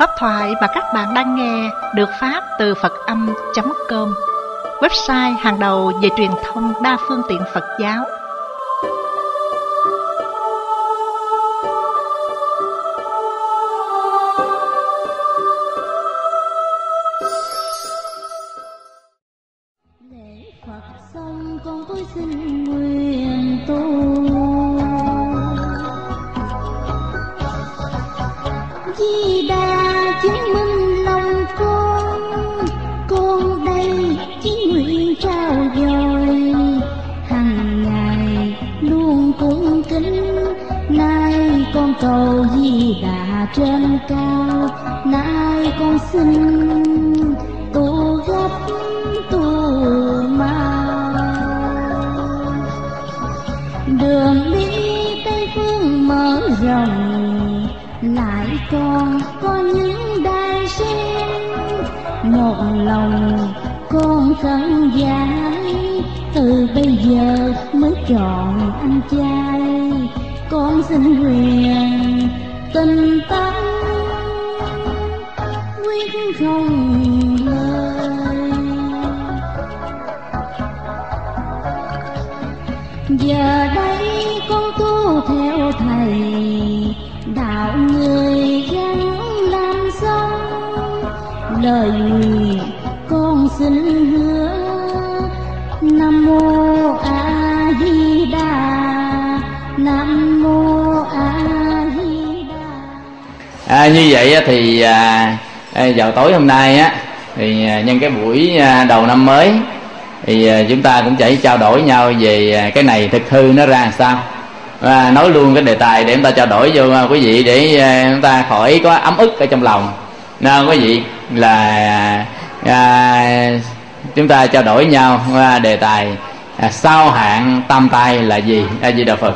Pháp thoại mà các bạn đang nghe được phát từ Phật-âm.com, website hàng đầu về truyền thông đa phương tiện Phật giáo. Lễ Phật xong con tôi xin nguyện tu, Di Đà chứng minh lòng con đây chỉ nguyện trao dồi, hằng ngày luôn cung kính. Nay con cầu Di Đà trên cao, nay con xin tu gấp tu mau. Đường đi Tây phương mở rộng, lại còn có những đai sen. Một lòng con khấn vái, từ bây giờ mới chọn ăn chay. Con xin nguyện tinh tấn quyết không lời. Giờ đây con tu theo thầy, đạo người gắn làm sống. Lời nguyện con xin hứa, Nam Mô A Di Đà, Nam Mô A Di Đà. Như vậy thì vào tối hôm nay á, thì nhân cái buổi đầu năm mới thì chúng ta cũng chỉ trao đổi nhau về cái này thực hư nó ra làm sao. Nói luôn cái đề tài để chúng ta trao đổi vô quý vị, để chúng ta khỏi có ấm ức ở trong lòng. Nên quý vị là chúng ta trao đổi nhau đề tài sao hạn tam tai là gì. A Di Đà Phật.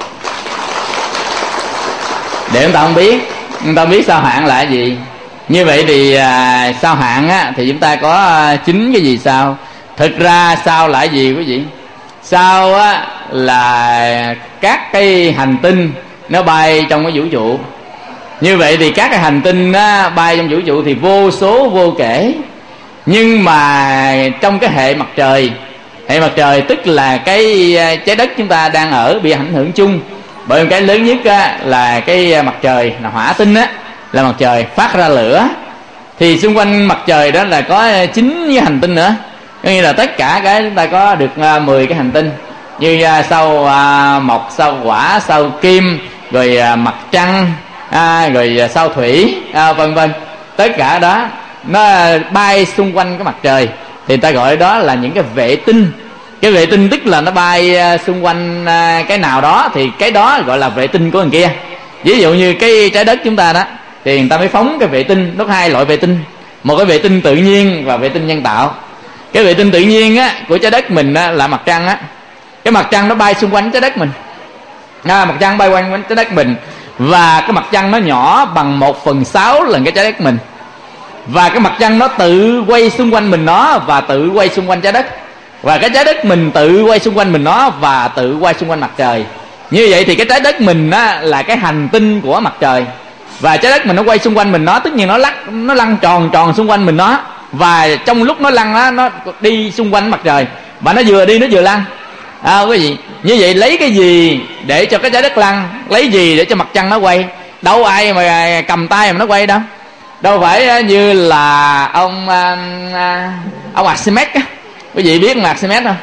Để chúng ta không biết sao hạn là cái gì. Như vậy thì sao hạn á, thì chúng ta có 9 cái gì sao. Thực ra sao là cái gì quý vị? Sao á là các cái hành tinh nó bay trong cái vũ trụ. Như vậy thì các cái hành tinh á, bay trong vũ trụ thì vô số vô kể. Nhưng mà trong cái hệ mặt trời tức là cái trái đất chúng ta đang ở bị ảnh hưởng chung. Bởi cái lớn nhất á, là cái mặt trời là hỏa tinh á, là mặt trời phát ra lửa. Thì xung quanh mặt trời đó là có 9 cái hành tinh nữa. Có nghĩa là tất cả cái chúng ta có được 10 cái hành tinh. Như sao mộc, sao hỏa, sao kim, rồi mặt trăng, rồi sao thủy, vân vân. Tất cả đó nó bay xung quanh cái mặt trời, thì ta gọi đó là những cái vệ tinh. Cái vệ tinh tức là nó bay xung quanh cái nào đó, thì cái đó gọi là vệ tinh của người kia. Ví dụ như cái trái đất chúng ta đó, thì người ta mới phóng cái vệ tinh. Nó có 2 loại vệ tinh, một cái vệ tinh tự nhiên và vệ tinh nhân tạo. Cái vệ tinh tự nhiên á, của trái đất mình á, là mặt trăng á. Cái mặt trăng nó bay xung quanh trái đất mình, mặt trăng bay quanh trái đất mình. Và cái mặt trăng nó nhỏ bằng 1/6 lần cái trái đất mình. Và cái mặt trăng nó tự quay xung quanh mình nó, và tự quay xung quanh trái đất. Và cái trái đất mình tự quay xung quanh mình nó, và tự quay xung quanh mặt trời. Như vậy thì cái trái đất mình á, là cái hành tinh của mặt trời. Và trái đất mình nó quay xung quanh mình nó, tất nhiên nó lăn tròn xung quanh mình nó. Và trong lúc nó lăn á, nó đi xung quanh mặt trời. Và nó vừa đi nó vừa lăn. Quý vị, như vậy lấy cái gì để cho cái trái đất lăn? Lấy gì để cho mặt trăng nó quay? Đâu ai mà cầm tay mà nó quay đâu. Đâu phải như là ông Archimedes á. Quý vị biết ông Archimedes không?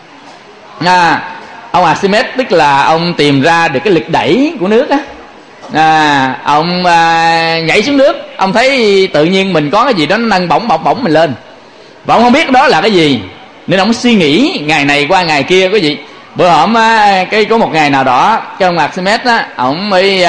Ông Archimedes tức là ông tìm ra được cái lực đẩy của nước á. Ông nhảy xuống nước, ông thấy tự nhiên mình có cái gì đó nó nâng bổng mình lên, và ông không biết đó là cái gì, nên ông suy nghĩ ngày này qua ngày kia. Quý vị, bữa hổm có một ngày nào đó, cái ông Archimedes á, ông mới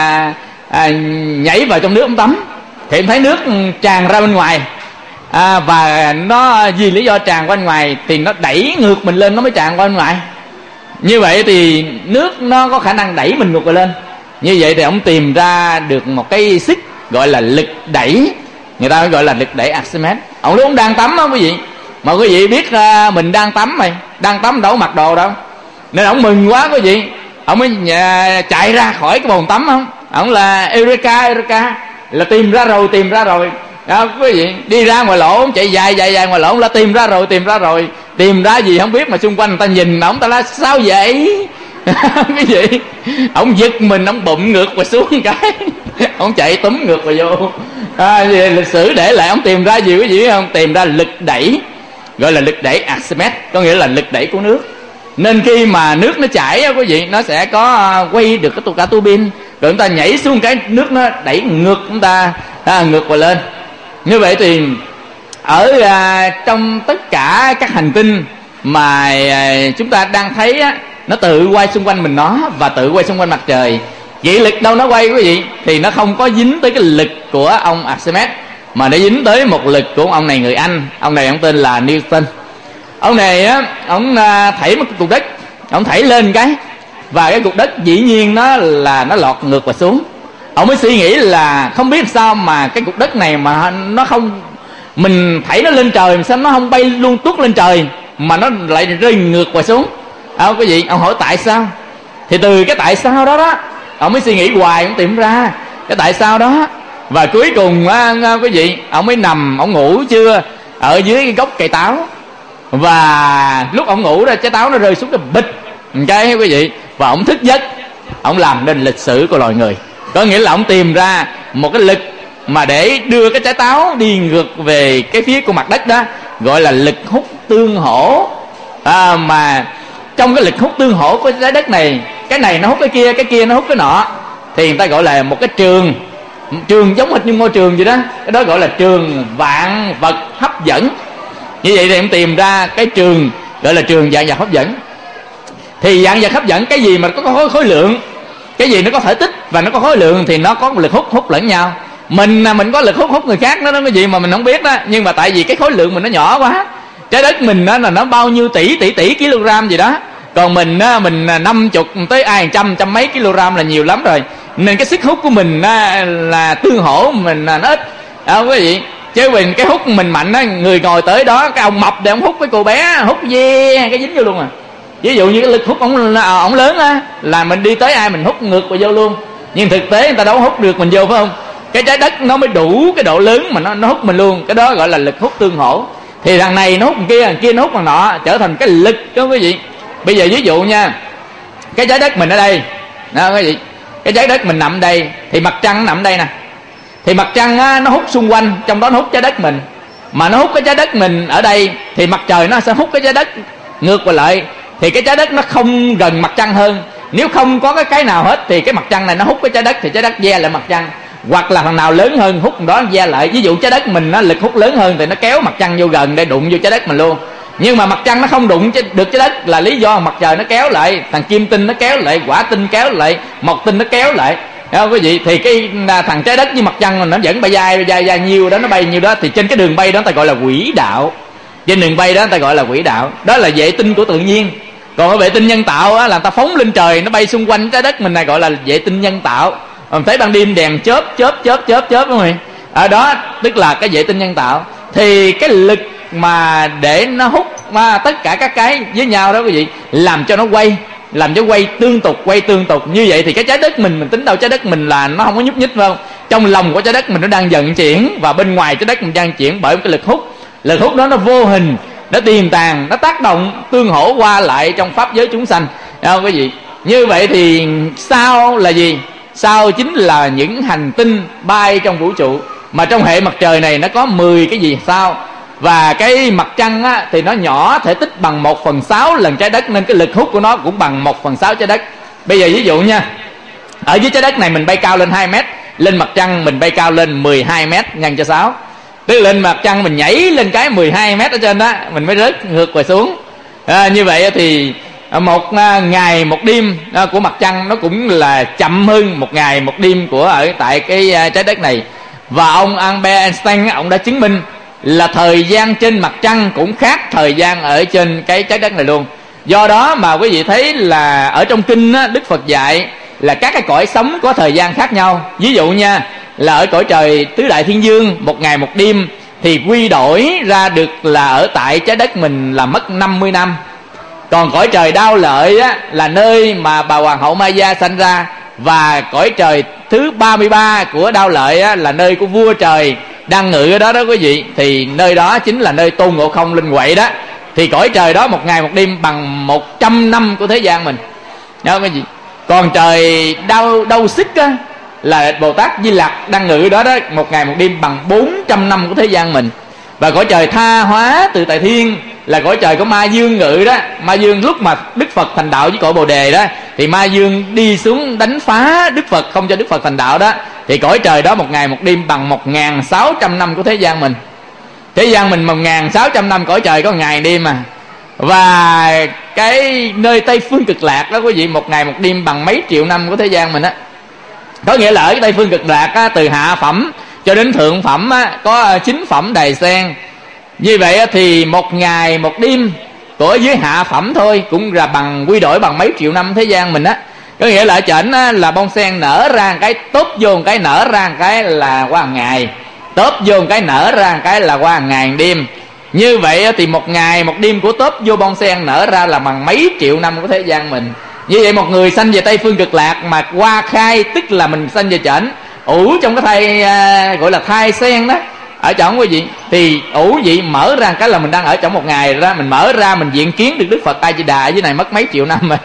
nhảy vào trong nước ông tắm, thì ông thấy nước tràn ra bên ngoài. Và nó vì lý do tràn qua bên ngoài thì nó đẩy ngược mình lên, nó mới tràn qua bên ngoài. Như vậy thì nước nó có khả năng đẩy mình ngược lên. Như vậy thì ông tìm ra được một cái sức gọi là lực đẩy, người ta gọi là lực đẩy Archimedes. Ông lúc ông đang tắm đó quý vị, mà quý vị biết mình đang tắm mày, đang tắm đâu mặc đồ đâu, nên ông mừng quá quý vị. Ông mới chạy ra khỏi cái bồn tắm, không, ông là Eureka, là tìm ra rồi, tìm ra rồi. Đó, quý vị đi ra ngoài lỗ chạy dài ngoài lỗ là tìm ra rồi, tìm ra gì không biết, mà xung quanh người ta nhìn ổng ta nói sao vậy cái gì, ổng giật mình, ổng bụm ngược và xuống cái ổng chạy túm ngược và vô. Lịch sử để lại ổng tìm ra gì quý vị biết không? Tìm ra lực đẩy, gọi là lực đẩy Archimedes, có nghĩa là lực đẩy của nước. Nên khi mà nước nó chảy quý vị, nó sẽ có quay được cả tua bin, rồi chúng ta nhảy xuống cái nước nó đẩy ngược chúng ta ngược và lên. Như vậy thì ở trong tất cả các hành tinh mà chúng ta đang thấy á, nó tự quay xung quanh mình nó và tự quay xung quanh mặt trời. Vậy lực đâu nó quay quý vị, thì nó không có dính tới cái lực của ông Archimedes, mà nó dính tới một lực của ông này, người Anh. Ông này ông tên là Newton. Ông này á, ông thảy một cục đất, ông thảy lên cái, và cái cục đất dĩ nhiên nó lọt ngược và xuống. Ông mới suy nghĩ là không biết sao mà cái cục đất này mà nó không, mình thảy nó lên trời sao nó không bay luôn tuốt lên trời, mà nó lại rơi ngược và xuống. Quý vị, ông hỏi tại sao? Thì từ cái tại sao đó ông mới suy nghĩ hoài, ông tìm ra cái tại sao đó. Và cuối cùng quý vị, ông mới nằm, ông ngủ trưa ở dưới cái gốc cây táo, và lúc ông ngủ ra trái táo nó rơi xuống cái bịch cái quý vị, và ông thức giấc, ông làm nên lịch sử của loài người. Có nghĩa là ông tìm ra một cái lực mà để đưa cái trái táo đi ngược về cái phía của mặt đất đó, gọi là lực hút tương hỗ. Mà trong cái lực hút tương hỗ của trái đất này, cái này nó hút cái kia nó hút cái nọ, thì người ta gọi là một cái trường giống hệt như ngôi trường vậy đó. Cái đó gọi là trường vạn vật hấp dẫn. Như vậy thì em tìm ra cái trường gọi là trường vạn vật hấp dẫn. Thì vạn vật hấp dẫn cái gì mà có khối lượng, cái gì nó có thể tích và nó có khối lượng thì nó có một lực hút lẫn nhau. Mình có lực hút người khác đó, cái gì mà mình không biết đó, nhưng mà tại vì cái khối lượng mình nó nhỏ quá. Trái đất mình đó là nó bao nhiêu tỷ kg gì đó, còn mình 50 tới 100 mấy kg là nhiều lắm rồi. Nên cái sức hút của mình là tương hỗ mình nó ít, quý vị. Chứ mình cái hút mình mạnh á, người ngồi tới đó cái ông mập để ông hút cái cô bé, hút cái dính vô luôn à. Ví dụ như cái lực hút ổng lớn á, là mình đi tới ai mình hút ngược vào vô luôn. Nhưng thực tế người ta đâu hút được mình vô, phải không? Cái trái đất nó mới đủ cái độ lớn mà nó hút mình luôn. Cái đó gọi là lực hút tương hỗ. Thì thằng này nó hút thằng kia nó hút thằng nọ, trở thành cái lực đó quý vị. Bây giờ ví dụ nha, cái trái đất mình ở đây đó quý vị, cái trái đất mình nằm đây, thì mặt trăng nằm đây nè. Thì mặt trăng á, nó hút xung quanh, trong đó nó hút trái đất mình. Mà nó hút cái trái đất mình ở đây, thì mặt trời nó sẽ hút cái trái đất ngược qua lại. Thì cái trái đất nó không gần mặt trăng hơn. Nếu không có cái nào hết thì cái mặt trăng này nó hút cái trái đất, thì trái đất ve lại mặt trăng. Hoặc là thằng nào lớn hơn hút thằng đó ve lại. Ví dụ trái đất mình nó lực hút lớn hơn thì nó kéo mặt trăng vô gần để đụng vô trái đất mình luôn. Nhưng mà mặt trăng nó không đụng được trái đất là lý do mặt trời nó kéo lại, thằng kim tinh nó kéo lại, quả tinh kéo lại, mộc tinh nó kéo lại. Đó quý vị, thì cái thằng trái đất với mặt trăng nó vẫn bay dài nhiều đó, nó bay nhiều đó. Thì trên cái đường bay đó ta gọi là quỹ đạo. Trên đường bay đó ta gọi là quỹ đạo. Đó là vệ tinh của tự nhiên. Còn cái vệ tinh nhân tạo á, là ta phóng lên trời, nó bay xung quanh trái đất mình này, gọi là vệ tinh nhân tạo. Mình thấy ban đêm đèn chớp đúng không? Ở đó tức là cái vệ tinh nhân tạo. Thì cái lực mà để nó hút tất cả các cái với nhau đó quý vị, làm cho nó quay, làm cho quay tương tục. Như vậy thì cái trái đất mình tính đâu trái đất mình là nó không có nhúc nhích, phải không? Trong lòng của trái đất mình nó đang vận chuyển, và bên ngoài trái đất mình đang chuyển bởi cái lực hút. Lực hút đó nó vô hình, nó tiềm tàng, nó tác động tương hỗ qua lại trong pháp giới chúng sanh, không quý vị? Như vậy thì sao là gì? Sao chính là những hành tinh bay trong vũ trụ. Mà trong hệ mặt trời này nó có 10 cái gì sao. Và cái mặt trăng á, thì nó nhỏ, thể tích bằng 1/6 lần trái đất, nên cái lực hút của nó cũng bằng 1/6 trái đất. Bây giờ ví dụ nha, ở dưới trái đất này mình bay cao lên 2 mét, lên mặt trăng mình bay cao lên 12 mét nhân cho 6. Tức lên mặt trăng mình nhảy lên cái 12 mét ở trên đó, mình mới rớt ngược về xuống. Như vậy thì một ngày một đêm của mặt trăng nó cũng là chậm hơn một ngày một đêm của ở tại cái trái đất này. Và ông Albert Einstein ông đã chứng minh là thời gian trên mặt trăng cũng khác thời gian ở trên cái trái đất này luôn. Do đó mà quý vị thấy là ở trong kinh á, Đức Phật dạy là các cái cõi sống có thời gian khác nhau. Ví dụ nha, là ở cõi trời tứ đại thiên dương một ngày một đêm thì quy đổi ra được là ở tại trái đất mình là mất 50 năm. Còn cõi trời Đao Lợi á, là nơi mà bà hoàng hậu Maya sanh ra, và cõi trời thứ 33 của Đao Lợi á, là nơi của vua trời đang ngự ở đó đó quý vị. Thì nơi đó chính là nơi Tôn Ngộ Không linh quậy đó. Thì cõi trời đó một ngày một đêm bằng 100 năm của thế gian mình, đó quý vị. Còn trời Đâu Xích á, là Bồ Tát Di Lặc đang ngự đó đó, một ngày một đêm bằng 400 năm của thế gian mình. Và cõi trời Tha Hóa Tự Tại Thiên là cõi trời của Ma Dương ngự đó. Ma Dương lúc mà Đức Phật thành đạo với cõi Bồ Đề đó, thì Ma Dương đi xuống đánh phá Đức Phật, không cho Đức Phật thành đạo đó. Thì cõi trời đó một ngày một đêm bằng 1600 năm của thế gian mình. Thế gian mình 1600 năm, cõi trời có ngày đêm mà. Và cái nơi Tây Phương Cực Lạc đó quý vị, một ngày một đêm bằng mấy triệu năm của thế gian mình á. Có nghĩa là ở cái Tây Phương Cực Lạc á, từ hạ phẩm cho đến thượng phẩm á, có 9 phẩm đài sen. Như vậy á, thì một ngày một đêm của dưới hạ phẩm thôi cũng là quy đổi bằng mấy triệu năm thế gian mình á. Có nghĩa là ở trển á, là bông sen nở ra cái tốt vô một cái, nở ra cái là qua ngày, tốt vô một cái, nở ra cái là qua ngày đêm. Như vậy á, thì một ngày một đêm của tốt vô bông sen nở ra là bằng mấy triệu năm của thế gian mình. Như vậy một người sanh về Tây Phương Cực Lạc mà qua khai, tức là mình sanh về trển, ủ trong cái thai gọi là thai sen đó, ở trong quý vị. Thì ủ vậy mở ra cái là mình đang ở trong một ngày rồi đó. Mình mở ra mình diện kiến được Đức Phật A Di Đà ở dưới này mất mấy triệu năm mà,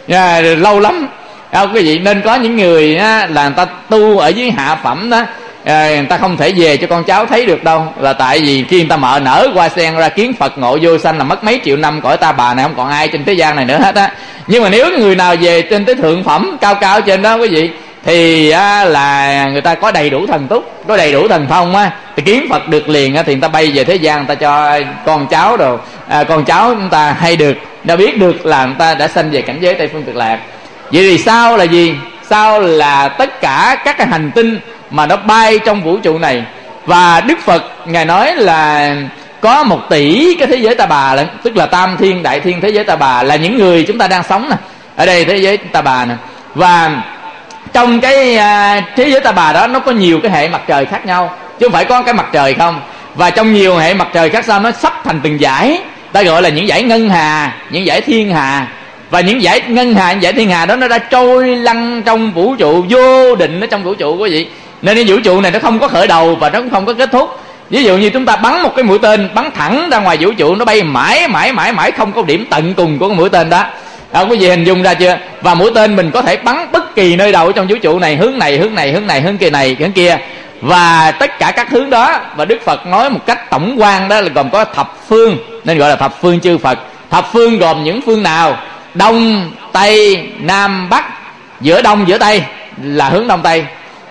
lâu lắm không quý vị. Nên có những người á, là người ta tu ở dưới hạ phẩm đó, người ta không thể về cho con cháu thấy được đâu, là tại vì khi người ta nở hoa sen ra kiến Phật ngộ vô sanh là mất mấy triệu năm, cõi Ta Bà này không còn ai trên thế gian này nữa hết á. Nhưng mà nếu người nào về trên tới thượng phẩm cao cao trên đó quý vị, thì là người ta có đầy đủ thần túc, có đầy đủ thần thông á, thì kiến Phật được liền á, thì người ta bay về thế gian, người ta cho con cháu đồ, con cháu chúng ta hay được, đã biết được là người ta đã sanh về cảnh giới Tây Phương Cực Lạc. Vậy thì sao là gì? Sao là tất cả các cái hành tinh mà nó bay trong vũ trụ này. Và Đức Phật Ngài nói là có 1 tỷ cái thế giới Ta Bà lận, tức là Tam Thiên Đại Thiên thế giới Ta Bà, là những người chúng ta đang sống nè, ở đây thế giới Ta Bà nè. Và trong cái thế giới Ta Bà đó nó có nhiều cái hệ mặt trời khác nhau, chứ không phải có cái mặt trời không. Và trong nhiều hệ mặt trời khác nhau nó sắp thành từng dải, ta gọi là những dải ngân hà, những dải thiên hà. Và những dải ngân hà, những dải thiên hà đó nó đã trôi lăn trong vũ trụ vô định ở trong vũ trụ quý vị. Nên cái vũ trụ này nó không có khởi đầu và nó cũng không có kết thúc. Ví dụ như chúng ta bắn một cái mũi tên, bắn thẳng ra ngoài vũ trụ, nó bay mãi không có điểm tận cùng của cái mũi tên đó. Quý vị hình dung ra chưa? Và mũi tên mình có thể bắn bất kỳ nơi đâu trong vũ trụ này, hướng này, hướng kia này, hướng kia. Và tất cả các hướng đó, và Đức Phật nói một cách tổng quan đó là gồm có thập phương, nên gọi là thập phương chư Phật. Thập phương gồm những phương nào? Đông, Tây, Nam, Bắc. Giữa Đông, giữa Tây là hướng Đông Tây.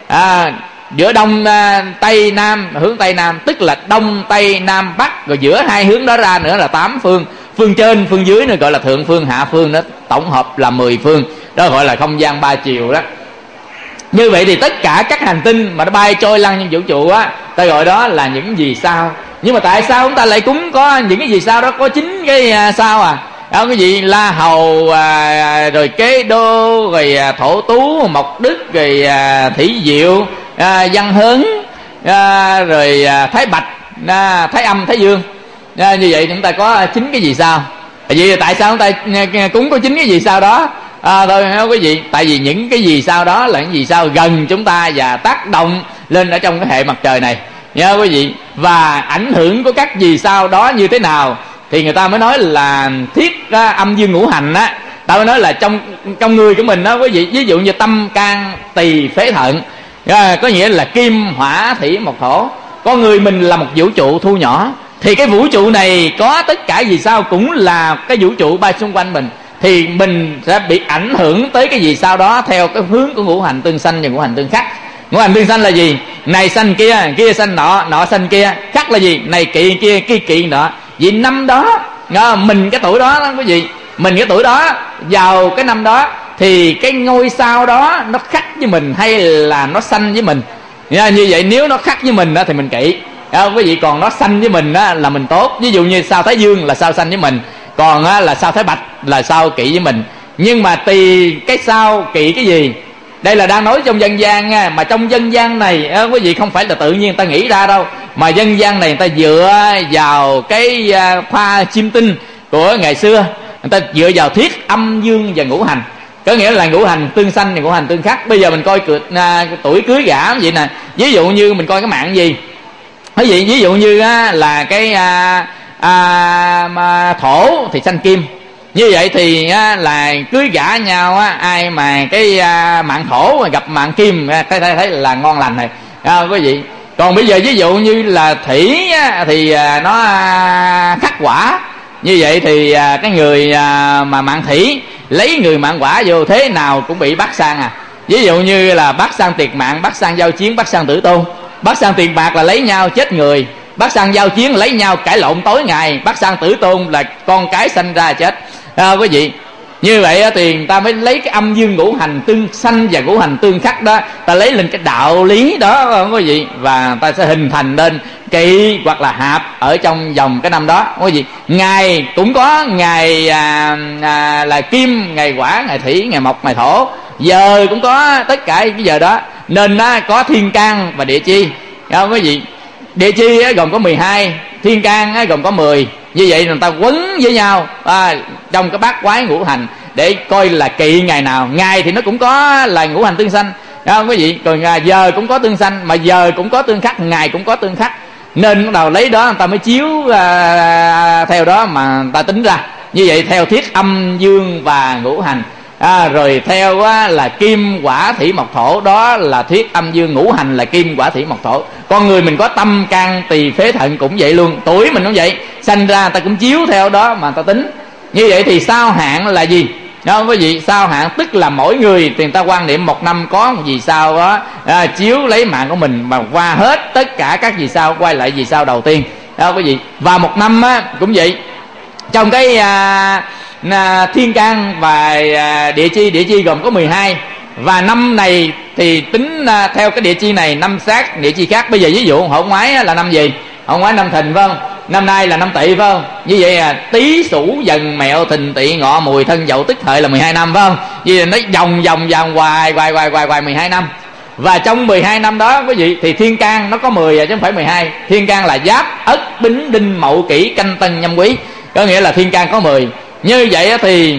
Giữa Đông, Tây, Nam hướng Tây Nam, tức là Đông, Tây, Nam, Bắc. Rồi giữa hai hướng đó ra nữa là 8 phương. Phương trên, phương dưới nữa gọi là thượng phương, hạ phương đó, tổng hợp là 10 phương. Đó gọi là không gian 3 chiều đó. Như vậy thì tất cả các hành tinh mà nó bay trôi lăn trong vũ trụ á, ta gọi đó là những vì sao. Nhưng mà tại sao chúng ta lại cúng có những cái vì sao đó? Có 9 cái sao à. Cái gì La Hầu, rồi Kế Đô, rồi Thổ Tú, Mộc Đức, rồi Thủy Diệu, Văn Hớn, rồi Thái Bạch, Thái Âm, Thái Dương. Như vậy chúng ta có 9 cái gì sao. Vì tại sao chúng ta cúng có 9 cái gì sao đó? Thôi quý vị, tại vì những cái gì sao đó là những gì sao gần chúng ta và tác động lên ở trong cái hệ mặt trời này nha quý vị. Và ảnh hưởng của các gì sao đó như thế nào thì người ta mới nói là thiết âm dương ngũ hành á. Ta mới nói là trong người của mình đó quý vị, ví dụ như tâm can tỳ phế thận, có nghĩa là kim hỏa thủy mộc thổ. Con người mình là một vũ trụ thu nhỏ, thì cái vũ trụ này có tất cả gì sao cũng là cái vũ trụ bay xung quanh mình, thì mình sẽ bị ảnh hưởng tới cái gì sao đó theo cái hướng của ngũ hành tương sanh và ngũ hành tương khắc. Ngũ hành tương sanh là gì? Này sanh kia, kia sanh nọ, nọ sanh kia. Khắc là gì? Này kỵ kia, kia kỵ nọ. Vì năm đó mình cái tuổi đó quý vị, mình cái tuổi đó vào cái năm đó thì cái ngôi sao đó nó khắc với mình hay là nó sanh với mình. Như vậy nếu nó khắc với mình đó thì mình kỵ, quý vị. Còn nó sanh với mình đó là mình tốt. Ví dụ như sao Thái Dương là sao sanh với mình, còn là sao Thái Bạch là sao kỵ với mình. Nhưng mà tùy cái sao kỵ cái gì, đây là đang nói trong dân gian nha. Mà trong dân gian này quý vị không phải là tự nhiên người ta nghĩ ra đâu, mà dân gian này người ta dựa vào cái khoa chiêm tinh của ngày xưa, người ta dựa vào thuyết âm dương và ngũ hành. có nghĩa là ngũ hành tương xanh và ngũ hành tương khắc. Bây giờ mình coi tuổi cưới gả vậy nè. Ví dụ như mình coi cái mạng gì, ví dụ như là cái thổ thì xanh kim. Như vậy thì là cưới gả nhau ai mà cái mạng thổ gặp mạng kim thấy là ngon lành này, quý vị. Còn bây giờ ví dụ như là thủy thì nó khắc quả. Như vậy thì cái người mà mạng thủy lấy người mạng quả vô thế nào cũng bị bắt sang Ví dụ như là bắt sang tiệt mạng, bắt sang giao chiến, bắt sang tử tôn. Bắt sang tiền bạc là lấy nhau chết người, bắt sang giao chiến lấy nhau cãi lộn tối ngày, bắt sang tử tôn là con cái sanh ra chết. Quý vị, như vậy thì người ta mới lấy cái âm dương ngũ hành tương xanh và ngũ hành tương khắc đó, ta lấy lên cái đạo lý đó quý vị, và ta sẽ hình thành nên kỵ hoặc là hạp ở trong vòng cái năm đó quý vị. Ngày cũng có ngày là kim, ngày hỏa, ngày thủy, ngày mộc, ngày thổ. Giờ cũng có tất cả cái giờ đó, nên có thiên can và địa chi, quý vị. Địa chi gồm có 12, thiên can gồm có 10. Như vậy người ta quấn với nhau trong cái bát quái ngũ hành để coi là kỵ ngày nào. Ngày thì nó cũng có là ngũ hành tương xanh, quý vị. Còn giờ cũng có tương xanh, mà giờ cũng có tương khắc, ngày cũng có tương khắc. Nên bắt đầu lấy đó người ta mới chiếu theo đó mà người ta tính ra. Như vậy theo thiết âm dương và ngũ hành. Rồi theo là kim hỏa thủy mộc thổ, đó là thuyết âm dương ngũ hành là kim hỏa thủy mộc thổ. Con người mình có tâm can tỳ phế thận cũng vậy luôn, tuổi mình cũng vậy, sanh ra ta cũng chiếu theo đó mà ta tính. Như vậy thì sao hạn là gì? Đó quý vị, sao hạn tức là mỗi người thì người ta quan niệm một năm có một vì sao đó, chiếu lấy mạng của mình mà qua hết tất cả các vì sao, quay lại vì sao đầu tiên đó quý vị. Và một năm cũng vậy, trong cái thiên can và địa chi gồm có 12. Và năm này thì tính theo cái địa chi này, năm sát địa chi khác. Bây giờ ví dụ hộ ngoái là năm gì? Hộ ngoái năm Thìn phải không? Năm nay là năm Tỵ phải không? Như vậy Tý Sửu Dần Mẹo Thìn Tỵ Ngọ Mùi Thân Dậu Tức Hợi là 12 năm phải không? Vì nó vòng hoài 12 năm. Và trong 12 năm đó quý vị thì thiên can nó có 10 chứ không phải 12. Thiên can là Giáp, Ất, Bính, Đinh, Mậu, Kỷ, Canh, Tân, Nhâm, Quý. Có nghĩa là thiên can có 10. Như vậy thì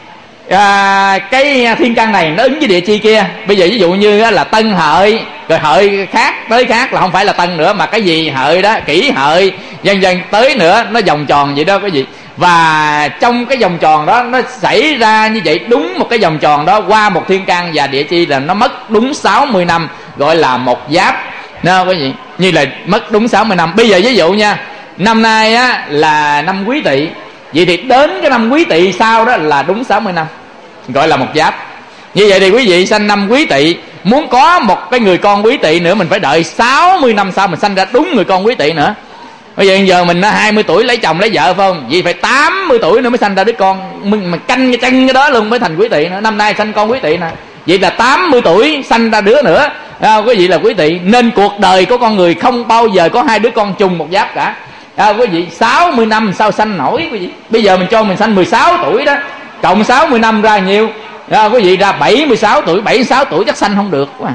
cái thiên can này nó ứng với địa chi kia. Bây giờ ví dụ như là Tân Hợi, rồi Hợi khác tới khác là không phải là Tân nữa, mà cái gì Hợi đó, Kỷ Hợi, dần dần tới nữa, nó vòng tròn vậy đó quý vị. Và trong cái vòng tròn đó nó xảy ra như vậy, đúng một cái vòng tròn đó qua một thiên can và địa chi là nó mất đúng 60 năm, gọi là một giáp đó quý vị. Như là mất đúng 60 năm. Bây giờ ví dụ nha, năm nay là năm Quý Tỵ, vậy thì đến cái năm Quý Tỵ sau đó là đúng 60 năm, gọi là một giáp. Như vậy thì quý vị sanh năm Quý Tỵ, muốn có một cái người con Quý Tỵ nữa mình phải đợi 60 năm sau mình sanh ra đúng người con Quý Tỵ nữa. Bây giờ giờ mình 20 tuổi lấy chồng lấy vợ phải không? Vậy phải 80 tuổi nữa mới sanh ra đứa con, mình canh cái chân cái đó luôn mới thành Quý Tỵ nữa. Năm nay sanh con Quý Tỵ nè, vậy là 80 tuổi sanh ra đứa nữa, quý vị là Quý Tỵ. Nên cuộc đời của con người không bao giờ có hai đứa con chung một giáp cả. Quý vị, 60 năm sao sanh nổi quý vị? Bây giờ mình cho mình sanh 16 tuổi đó, cộng 60 năm ra nhiêu? Quý vị ra 76 tuổi, 76 tuổi chắc sanh không được quá.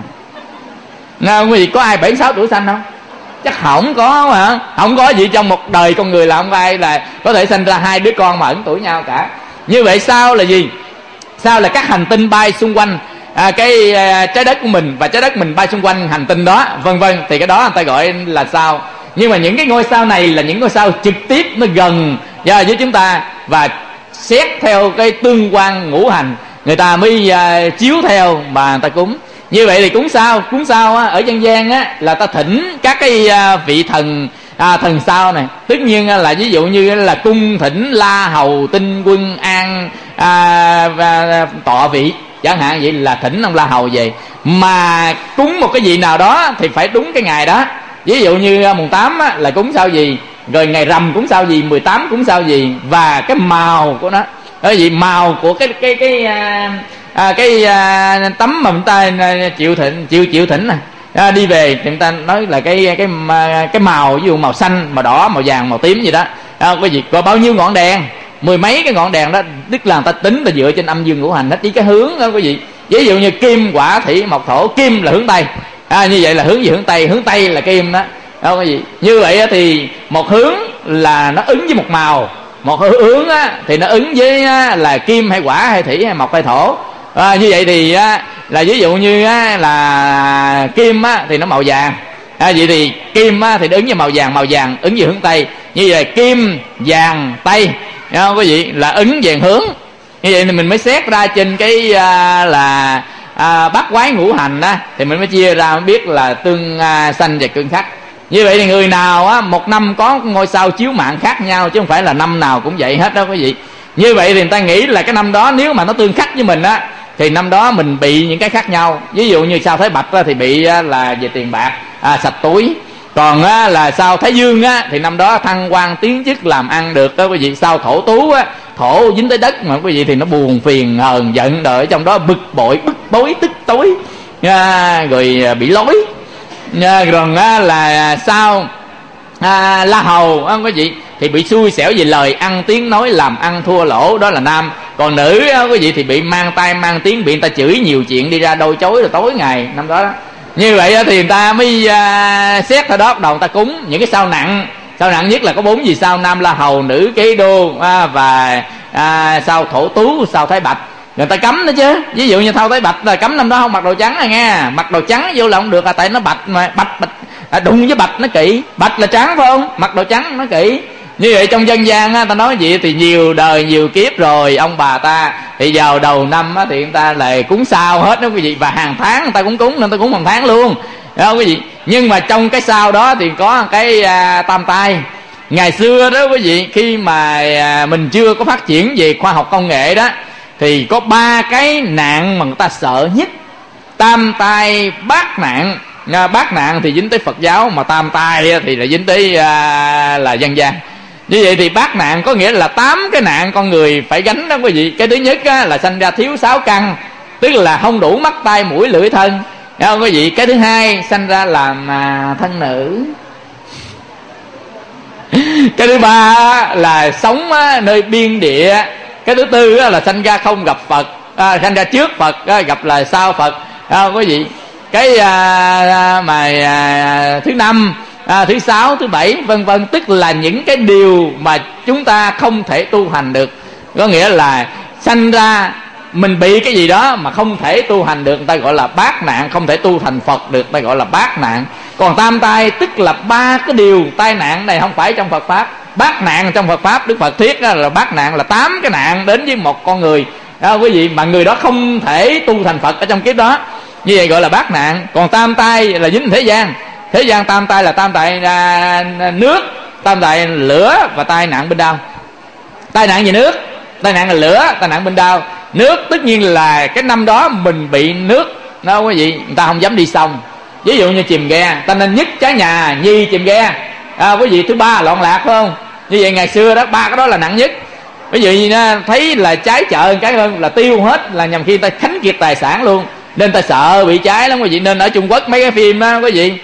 Quý vị có ai 76 tuổi sanh không? Chắc không có mà. Không có gì trong một đời con người là không ai là có thể sanh ra hai đứa con mà ẩn tuổi nhau cả. Như vậy sao là gì? Sao là các hành tinh bay xung quanh cái trái đất của mình, và trái đất mình bay xung quanh hành tinh đó, vân vân, thì cái đó người ta gọi là sao. Nhưng mà những cái ngôi sao này là những ngôi sao trực tiếp nó gần với chúng ta, và xét theo cái tương quan ngũ hành người ta mới chiếu theo mà người ta cúng. Như vậy thì cúng sao ở dân gian là ta thỉnh các cái vị thần thần sao này. Tất nhiên là ví dụ như là cung thỉnh La Hầu, Tinh Quân, An tọa vị chẳng hạn, vậy là thỉnh ông La Hầu về. Mà cúng một cái gì nào đó thì phải đúng cái ngày đó. Ví dụ như mùng 8 là cúng sao gì, rồi ngày rằm cúng sao gì, 18 cúng sao gì, và cái màu của nó. Cái gì màu của cái tấm mà người ta chịu thỉnh này, đi về thì người ta nói là cái màu, ví dụ màu xanh, màu đỏ, màu vàng, màu tím gì đó. Cái gì có bao nhiêu ngọn đèn, 10 mấy cái ngọn đèn đó, tức là người ta tính là dựa trên âm dương ngũ hành hết, chỉ cái hướng đó quý vị. Ví dụ như kim hỏa thủy mộc thổ, kim là hướng tây, như vậy là hướng gì? Hướng tây là kim đó. Cái gì? Như vậy thì một hướng là nó ứng với một màu, một hướng thì nó ứng với là kim hay hỏa hay thủy hay mộc hay thổ. Như vậy thì là ví dụ như là kim thì nó màu vàng, vậy thì kim thì ứng với màu vàng ứng về hướng tây. Như vậy kim vàng tây, quý vị, là ứng về hướng. Như vậy thì mình mới xét ra trên cái là bát quái ngũ hành đó, thì mình mới chia ra mới biết là tương xanh và cương khắc. Như vậy thì người nào một năm có ngôi sao chiếu mạng khác nhau, chứ không phải là năm nào cũng vậy hết đó quý vị. Như vậy thì người ta nghĩ là cái năm đó nếu mà nó tương khắc với mình thì năm đó mình bị những cái khác nhau. Ví dụ như sao Thái Bạch thì bị là về tiền bạc, sạch túi. Còn là sao Thái Dương thì năm đó thăng quan tiến chức làm ăn được đó quý vị. Sao Thổ Tú thổ dính tới đất mà quý vị thì nó buồn phiền hờn giận, đợi trong đó bực bội bức bối tức tối, rồi bị lối. Rồi là sao La Hầu quý vị thì bị xui xẻo về lời ăn tiếng nói, làm ăn thua lỗ, đó là nam. Còn nữ quý vị thì bị mang tay mang tiếng, bị người ta chửi nhiều chuyện, đi ra đôi chối rồi tối ngày năm đó. Như vậy thì người ta mới xét thôi đó, bắt đầu người ta cúng những cái sao nặng. Sao nặng nhất là có 4 vì sao: nam La Hầu, nữ Kế Đô, và sao Thổ Tú, sao Thái Bạch. Người ta cấm đó chứ. Ví dụ như Thao Thái Bạch là cấm năm đó không mặc đồ trắng này nghe. Mặc đồ trắng vô là không được, tại nó bạch mà bạch đụng với bạch nó kỵ. Bạch là trắng phải không? Mặc đồ trắng nó kỵ. Như vậy trong dân gian ta nói gì thì nhiều đời nhiều kiếp rồi ông bà ta thì vào đầu năm thì người ta lại cúng sao hết đó quý vị. Và hàng tháng người ta cũng cúng, nên ta cúng hàng tháng luôn đó quý vị. Nhưng mà trong cái sao đó thì có cái tam tai. Ngày xưa đó quý vị, khi mà mình chưa có phát triển về khoa học công nghệ đó, thì có 3 cái nạn mà người ta sợ nhất: tam tai, bát nạn. Bát nạn thì dính tới Phật giáo, mà tam tai thì là dính tới là dân gian. Như vậy thì bát nạn có nghĩa là 8 cái nạn con người phải gánh đó quý vị. Cái thứ nhất là sanh ra thiếu 6 căn, tức là không đủ mắt tai mũi lưỡi thân, thấy không quý vị? Cái thứ hai sanh ra làm thân nữ. Cái thứ ba là sống nơi biên địa. Cái thứ tư là sanh ra không gặp Phật, sanh ra trước Phật, gặp là sau Phật, quý vị. Cái thứ năm, thứ sáu, thứ bảy, vân vân, tức là những cái điều mà chúng ta không thể tu hành được. Có nghĩa là sanh ra mình bị cái gì đó mà không thể tu hành được, người ta gọi là bát nạn. Không thể tu thành Phật được, người ta gọi là bát nạn. Còn tam tai tức là 3 cái điều tai nạn này không phải trong Phật pháp. Bát nạn trong Phật pháp Đức Phật thiết là bát nạn là 8 cái nạn đến với một con người đó quý vị, mà người đó không thể tu thành Phật ở trong kiếp đó. Như vậy gọi là bát nạn. Còn tam tai là dính thế gian. Thế gian tam tai là tam tai nước, tam tai lửa và tai nạn bên đau. Tai nạn về nước, tai nạn là lửa, tai nạn bên đau. Nước tất nhiên là cái năm đó mình bị nước đó quý vị, người ta không dám đi sông. Ví dụ như chìm ghe, ta nên nhất trái nhà, nhi chìm ghe, quý vị. Thứ ba loạn lạc phải không? Như vậy ngày xưa đó 3 cái đó là nặng nhất. Ví dụ như thấy là cháy chợ cái hơn là tiêu hết, là nhằm khi ta khánh kiệt tài sản luôn, nên ta sợ bị cháy lắm quý vị. Nên ở Trung Quốc mấy cái phim đó quý vị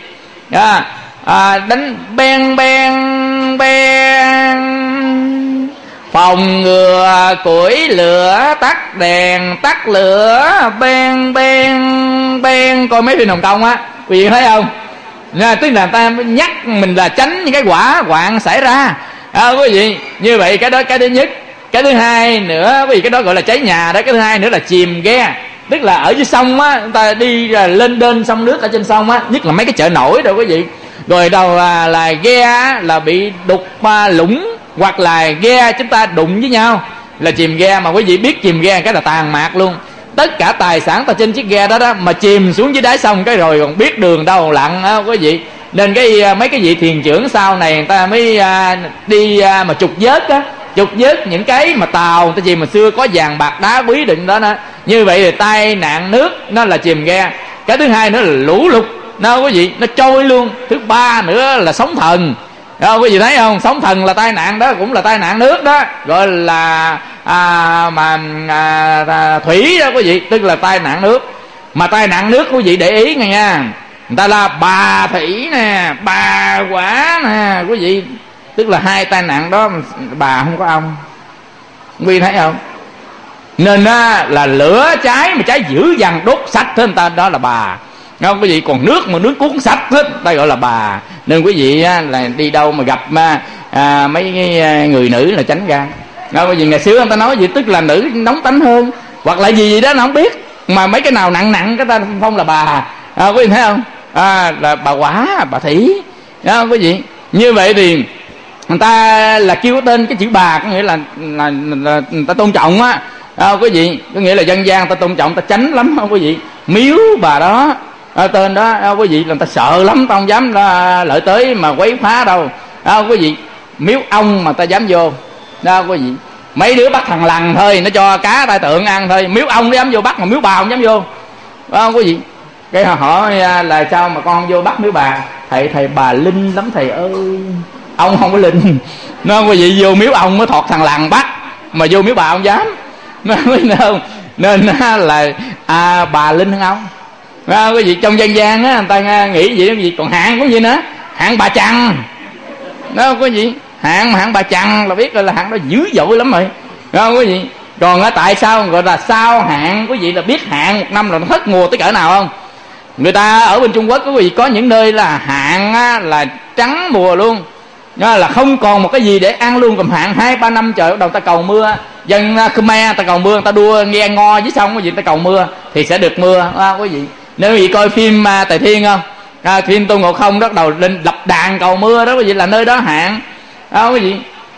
đánh beng beng beng, phòng ngừa củi lửa, tắt đèn tắt lửa, beng beng beng. Coi mấy phim Hồng Kông á quý vị thấy không? Tức là ta nhắc mình là tránh những cái hỏa hoạn xảy ra quý vị. Như vậy cái đó cái thứ nhất. Cái thứ hai nữa quý vị, cái đó gọi là cháy nhà đó. Cái thứ hai nữa là chìm ghe, tức là ở dưới sông á, người ta đi lên đên sông nước ở trên sông á, nhất là mấy cái chợ nổi đâu quý vị. Rồi đầu là ghe là bị đục lũng, hoặc là ghe chúng ta đụng với nhau là chìm ghe. Mà quý vị biết chìm ghe cái là tàn mạc luôn. Tất cả tài sản ta trên chiếc ghe đó đó mà chìm xuống dưới đáy sông cái rồi còn biết đường đâu lặn á quý vị. Nên cái mấy cái vị thuyền trưởng sau này người ta mới đi mà trục vớt á, trục vớt những cái mà tàu người ta chìm mà xưa có vàng bạc đá quý định đó đó. Như vậy thì tai nạn nước nó là chìm ghe. Cái thứ hai nữa là lũ lụt đó quý vị, nó trôi luôn. Thứ ba nữa là sóng thần đó quý vị thấy không? Sóng thần là tai nạn đó, cũng là tai nạn nước đó, gọi là thủy đó quý vị, tức là tai nạn nước. Mà tai nạn nước quý vị để ý nghe nha, người ta là bà thủy nè, bà quả nè quý vị, tức là 2 tai nạn đó bà không có ông, quý vị thấy không? Nên là lửa cháy mà cháy dữ dằn đốt sạch thế người ta, đó là bà, không quý vị. Còn nước mà nước cuốn sạch hết ta gọi là bà. Nên quý vị là đi đâu mà gặp mấy người nữ là tránh ra. Quý vị, ngày xưa người ta nói gì, tức là nữ nóng tánh hơn hoặc là gì đó nó không biết. Mà mấy cái nào nặng nặng cái ta phong là bà, quý vị thấy không? Là bà quả, bà thủy, quý vị. Như vậy thì người ta là kêu tên cái chữ bà, có nghĩa là người ta tôn trọng á, quý vị. Có nghĩa là dân gian ta tôn trọng, ta tránh lắm, quý vị. Miếu bà đó, tên đó, quý vị, là người ta sợ lắm, ta không dám lợi tới mà quấy phá đâu, quý vị. Miếu ông mà ta dám vô, quý vị. Mấy đứa bắt thằng lằn thôi, nó cho cá tai tượng ăn thôi, miếu ông nó dám vô bắt, mà miếu bà không dám vô, quý vị. Cái hỏi là sao mà con không vô bắt miếu bà? Thầy bà linh lắm thầy ơi. Ông không có linh, nó quý vị, vô miếu ông mới thọt thằng lằn bắt, mà vô miếu bà không dám, không? Nên là bà linh hơn ông, quý vị. Trong dân gian á, người ta nghĩ vậy, quý vị. Còn hạn cũng vậy nữa, hạn bà chằn đó, quý vị. Hạn bà chằn là biết là hạn đó dữ dội lắm rồi, quý vị. Còn tại sao gọi là sao hạn, quý vị, là biết hạn một năm là nó thất mùa tới cỡ nào không? Người ta ở bên Trung Quốc, quý vị, có những nơi là hạn là trắng mùa luôn, là không còn một cái gì để ăn luôn. Còn hạn 2-3 năm trời bắt đầu ta cầu mưa. Dân Khmer ta cầu mưa, người ta đua nghe ngo dưới sông, quý vị, ta cầu mưa thì sẽ được mưa, quý vị. Nếu quý vị coi phim Tài Thiên không, phim Tôn Ngộ Không bắt đầu lên lập đàn cầu mưa đó, quý vị, là nơi đó hạn, quý vị.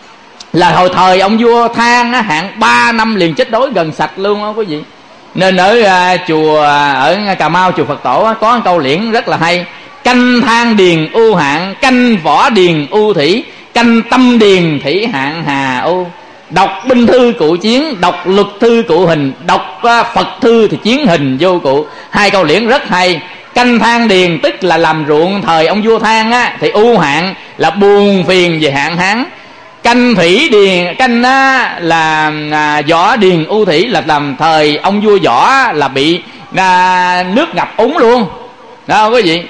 Là hồi thời ông vua Thang hạn 3 năm liền chết đói gần sạch luôn đó, quý vị. Nên ở chùa ở Cà Mau, chùa Phật Tổ có câu liễn rất là hay: canh than điền u hạn, canh võ điền u thủy, canh tâm điền thủy hạn hà u. Đọc binh thư cụ chiến, đọc luật thư cụ hình, đọc Phật thư thì chiến hình vô cụ. Hai câu liễn rất hay. Canh than điền tức là làm ruộng thời ông vua Thang thì u hạn là buồn phiền về hạn hán. Canh thủy điền, canh là võ điền u thủy là làm thời ông vua Võ là bị nước ngập úng luôn đó, quý vị.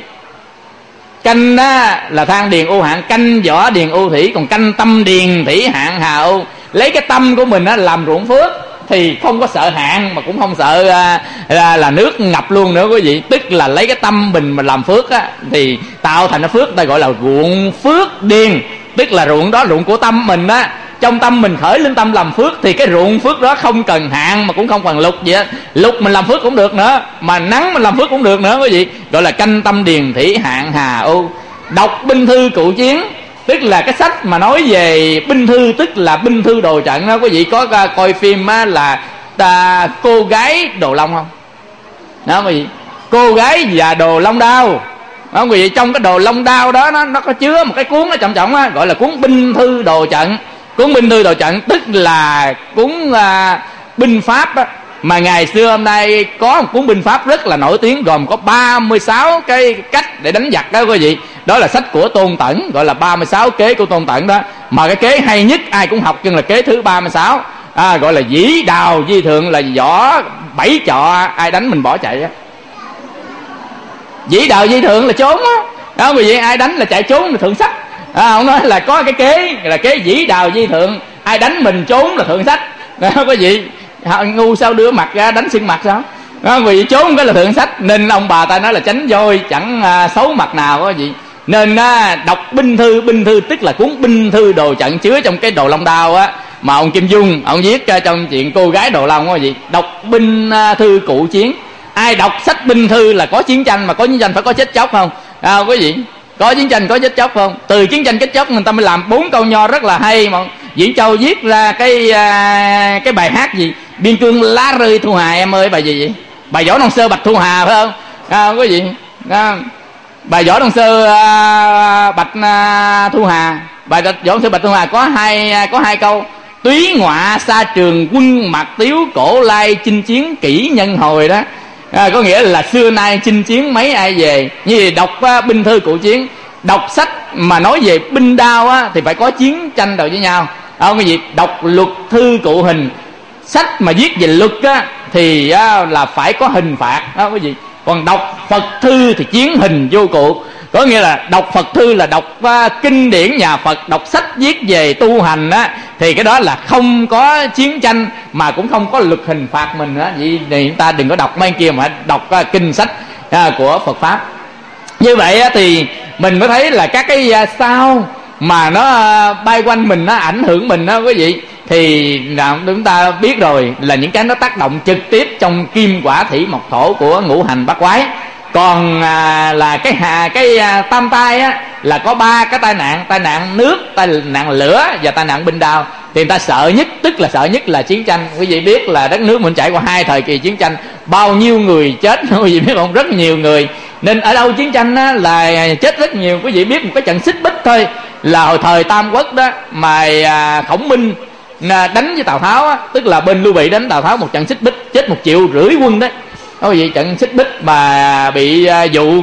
Canh là than điền u hạn, canh võ điền u thủy. Còn canh tâm điền thủy hạn hà u, lấy cái tâm của mình làm ruộng phước thì không có sợ hạn, mà cũng không sợ là nước ngập luôn nữa, quý vị. Tức là lấy cái tâm mình mà làm phước thì tạo thành cái phước, ta gọi là ruộng phước điền. Tức là ruộng đó, ruộng của tâm mình trong tâm mình khởi lên tâm làm phước thì cái ruộng phước đó không cần hạn mà cũng không cần lục gì hết. Lục mình làm phước cũng được nữa, mà nắng mình làm phước cũng được nữa, quý vị. Gọi là canh tâm điền thủy hạn hà u. Đọc binh thư cụ chiến, tức là cái sách mà nói về binh thư, tức là binh thư đồ trận đó, quý vị. Có coi phim là Cô Gái Đồ Long không? Đó, quý vị. Cô Gái và Đồ Long Đao đó, quý vị. Trong cái Đồ Long Đao đó nó có chứa một cái cuốn nó trọng trọng gọi là cuốn binh thư đồ trận. Cuốn binh thư đồ trận tức là cuốn binh pháp mà ngày xưa hôm nay có một cuốn binh pháp rất là nổi tiếng, gồm có 36 cái cách để đánh giặc đó, quý vị. Đó là sách của Tôn Tẩn, gọi là 36 kế của Tôn Tẩn đó. Mà cái kế hay nhất ai cũng học, nhưng là kế thứ 36, gọi là dĩ đào di thượng, là võ 7 trọ, ai đánh mình bỏ chạy á. Dĩ đào di thượng là trốn đó, quý vị. Ai đánh là chạy trốn là thượng sách. Ông nói là có cái kế là kế dĩ đào di thượng, ai đánh mình trốn là thượng sách đó, quý vị. Ngu sao đưa mặt ra đánh sưng mặt sao đó, quý vị. Trốn cái là thượng sách. Nên ông bà ta nói là tránh voi chẳng xấu mặt nào đó, quý vị. Nên đọc binh thư tức là cuốn binh thư đồ trận chứa trong cái Đồ Long Đao mà ông Kim Dung ông viết trong chuyện Cô Gái Đồ Long, quý vị. Đọc binh thư cụ chiến. Ai đọc sách binh thư là có chiến tranh, mà có chiến tranh phải có chết chóc không, quý vị? Có chiến tranh có chết chóc không? Từ chiến tranh chết chóc người ta mới làm 4 câu nho rất là hay mà Diễn Châu viết ra cái bài hát gì? Biên cương lá rơi Thu Hà em ơi, bài gì vậy? Bài Võ Đông Sơ Bạch Thu Hà phải không? Quý vị. Bài Võ Đông Sơ Bạch Thu Hà, bài Võ Đông Sơ Bạch Thu Hà có hai câu: túy ngọa xa trường quân mặt tiếu, cổ lai chinh chiến kỹ nhân hồi đó. Có nghĩa là xưa nay chinh chiến mấy ai về. Như vậy đọc binh thư cụ chiến, đọc sách mà nói về binh đao thì phải có chiến tranh đầu với nhau. Cái gì đọc luật thư cụ hình, sách mà viết về luật thì là phải có hình phạt đó, quý vị. Còn đọc Phật thư thì chiến hình vô cụ. Có nghĩa là đọc Phật thư là đọc kinh điển nhà Phật, đọc sách viết về tu hành thì cái đó là không có chiến tranh mà cũng không có luật hình phạt mình đó. Vậy thì chúng ta đừng có đọc mấy kia mà đọc kinh sách của Phật pháp. Như vậy thì mình mới thấy là các cái sao mà nó bay quanh mình, nó ảnh hưởng mình đó, quý vị. thì chúng ta biết rồi là những cái nó tác động trực tiếp trong kim hỏa thủy mộc thổ của ngũ hành bát quái. Còn là cái tam tai á, là có 3 cái tai nạn nước, tai nạn lửa và tai nạn binh đao. Thì người ta sợ nhất, tức là sợ nhất là chiến tranh. Quý vị biết là đất nước mình trải qua 2 thời kỳ chiến tranh, bao nhiêu người chết quý vị biết không? Rất nhiều người. Nên ở đâu chiến tranh á, là chết rất nhiều. Quý vị biết một cái trận xích bích thôi, là hồi thời Tam Quốc đó, mà Khổng Minh đánh với Tào Tháo á, tức là bên Lưu Bị đánh Tào Tháo một trận xích bích, chết 1,5 triệu quân đấy. Có gì trận xích bích mà bị dụ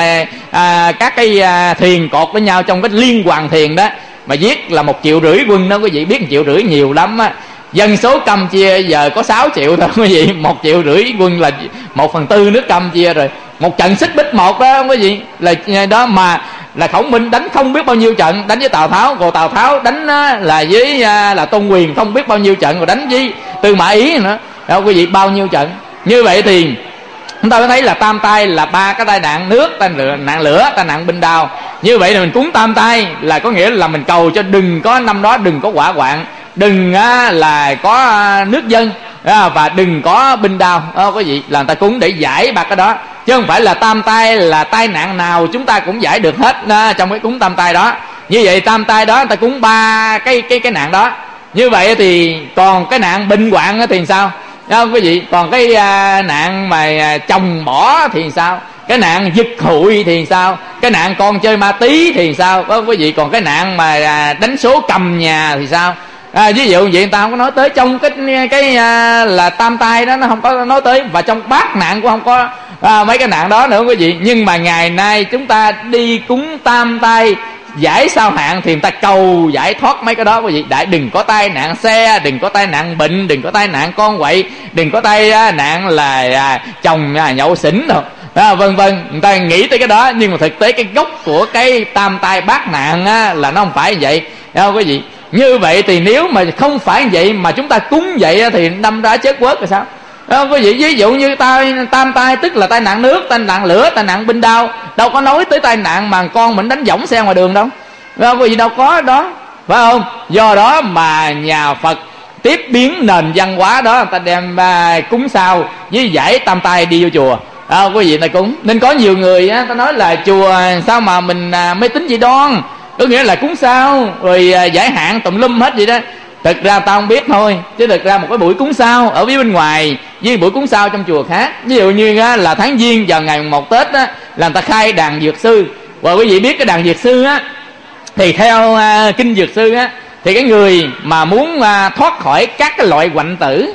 các cái thuyền cột với nhau trong cái liên hoàn thuyền đó, mà giết là 1,5 triệu quân đó. Quý vị biết 1,5 triệu nhiều lắm á. Dân số Campuchia giờ có 6 triệu thôi quý vị. 1,5 triệu quân là 1/4 nước Campuchia rồi. Một trận xích bích một đó quý vị, là đó mà là Khổng Minh đánh không biết bao nhiêu trận, đánh với Tào Tháo, rồi Tào Tháo đánh là với là Tôn Quyền không biết bao nhiêu trận, rồi đánh với Tư Mã Ý nữa đó quý vị, bao nhiêu trận. Như vậy thì chúng ta mới thấy là tam tai là 3 cái tai nạn nước, tai nạn lửa, tai nạn binh đao. Như vậy là mình cúng tam tai là có nghĩa là mình cầu cho đừng có năm đó đừng có hỏa hoạn, đừng là có nước dân và đừng có binh đao. Quý vị là người ta cúng để giải 3 cái đó, chứ không phải là tam tai là tai nạn nào chúng ta cũng giải được hết trong cái cúng tam tai đó. Như vậy tam tai đó người ta cúng 3 cái nạn đó. Như vậy thì còn cái nạn bệnh hoạn thì sao? Quý vị, còn cái nạn mà chồng bỏ thì sao? Cái nạn giật hụi thì sao? Cái nạn con chơi ma tí thì sao? Quý vị, còn cái nạn mà đánh số cầm nhà thì sao? Ví dụ vậy người ta không có nói tới. Trong cái là tam tai đó nó không có nói tới, và trong bát nạn cũng không có mấy cái nạn đó nữa quý vị. Nhưng mà ngày nay chúng ta đi cúng tam tai giải sao hạn thì người ta cầu giải thoát mấy cái đó quý vị. Đại đừng có tai nạn xe, đừng có tai nạn bệnh, đừng có tai nạn con quậy, đừng có tai nạn là chồng nhậu xỉn đâu, vân vân. Người ta nghĩ tới cái đó, nhưng mà thực tế cái gốc của cái tam tai bát nạn là nó không phải vậy quý vị. Như vậy thì nếu mà không phải vậy mà chúng ta cúng vậy thì đâm ra chết quớt rồi sao? Quý vị, ví dụ như tam tai tức là tai nạn nước, tai nạn lửa, tai nạn binh đao, đâu có nói tới tai nạn mà con mình đánh võng xe ngoài đường đâu. Quý vị, đâu có đó, phải không? Do đó mà nhà Phật tiếp biến nền văn hóa đó, người ta đem cúng sao với giải tam tai đi vô chùa. Quý vị, ta cúng. Nên có nhiều người ta nói là chùa sao mà mình mê tín dị đoan, có nghĩa là cúng sao rồi giải hạn tùm lum hết vậy đó. Thực ra tao không biết thôi, chứ thực ra một cái buổi cúng sao ở phía bên ngoài với buổi cúng sao trong chùa khác. Ví dụ như là tháng Giêng vào ngày 1 Tết á, là người ta khai đàn dược sư. Và quý vị biết cái đàn dược sư á, thì theo kinh dược sư á, thì cái người mà muốn thoát khỏi các cái loại hoạnh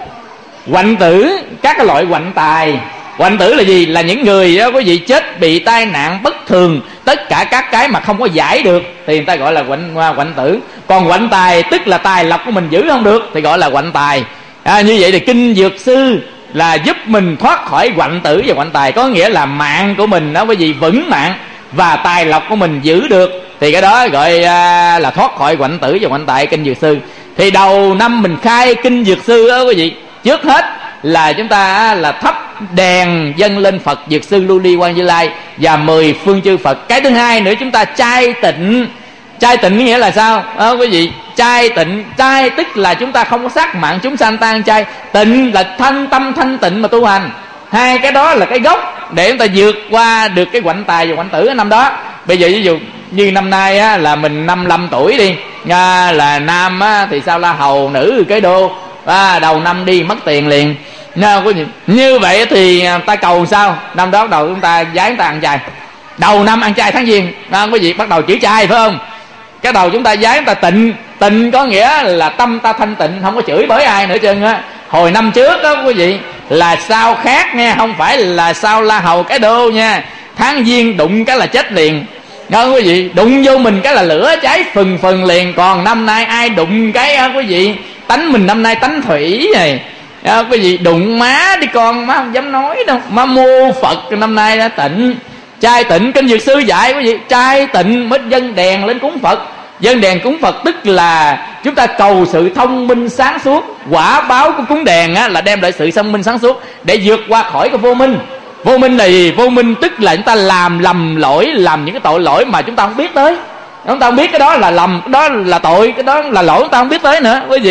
tử, các cái loại hoạnh tài. Hoạnh tử là gì? Là những người đó quý vị chết bị tai nạn bất thường, tất cả các cái mà không có giải được thì người ta gọi là hoạnh tử. Còn hoạnh tài tức là tài lộc của mình giữ không được thì gọi là hoạnh tài. Như vậy thì kinh dược sư là giúp mình thoát khỏi hoạnh tử và hoạnh tài, có nghĩa là mạng của mình đó quý vị vững mạng và tài lộc của mình giữ được, thì cái đó gọi là thoát khỏi hoạnh tử và hoạnh tài, kinh dược sư. Thì đầu năm mình khai kinh dược sư đó quý vị, trước hết là chúng ta là thắp đèn dâng lên Phật Dược Sư Lưu Ly Quang Như Lai và 10 phương chư Phật. Cái thứ hai nữa, chúng ta trai tịnh. Trai tịnh nghĩa là sao quý vị? Trai tịnh, trai tức là chúng ta không có sát mạng chúng sanh tan chay. Tịnh là thanh tâm thanh tịnh mà tu hành. Hai cái đó là cái gốc để chúng ta vượt qua được cái hoạnh tài và hoạnh tử ở năm đó. Bây giờ ví dụ như năm nay là mình 55 tuổi đi, là nam thì sao la hầu, nữ kế đô, đầu năm đi mất tiền liền. Như vậy thì ta cầu sao? Năm đó đầu chúng ta giái chúng ta ăn chay, đầu năm ăn chay tháng Giêng, quý vị bắt đầu chữ chay phải không? Cái đầu chúng ta giái chúng ta tịnh. Tịnh có nghĩa là tâm ta thanh tịnh, không có chửi bới ai nữa trơn á. Hồi năm trước đó quý vị là sao khác nha, không phải là sao la hầu cái đô nha. Tháng Giêng đụng cái là chết liền đó quý vị, đụng vô mình cái là lửa cháy phừng phừng liền. Còn năm nay ai đụng cái quý vị, tánh mình năm nay tánh thủy này quý vị, đụng má đi con, má không dám nói đâu. Má mô Phật năm nay đã tịnh, trai tịnh. Kinh dược sư dạy quý vị, trai tịnh mới dâng đèn lên cúng Phật. Dâng đèn cúng Phật tức là chúng ta cầu sự thông minh sáng suốt. Quả báo của cúng đèn là đem lại sự thông minh sáng suốt để vượt qua khỏi cái vô minh. Vô minh là gì? Vô minh tức là chúng ta làm lầm lỗi, làm những cái tội lỗi mà chúng ta không biết tới. Chúng ta không biết cái đó là lầm, cái đó là tội, cái đó là lỗi, chúng ta không biết tới nữa quý vị.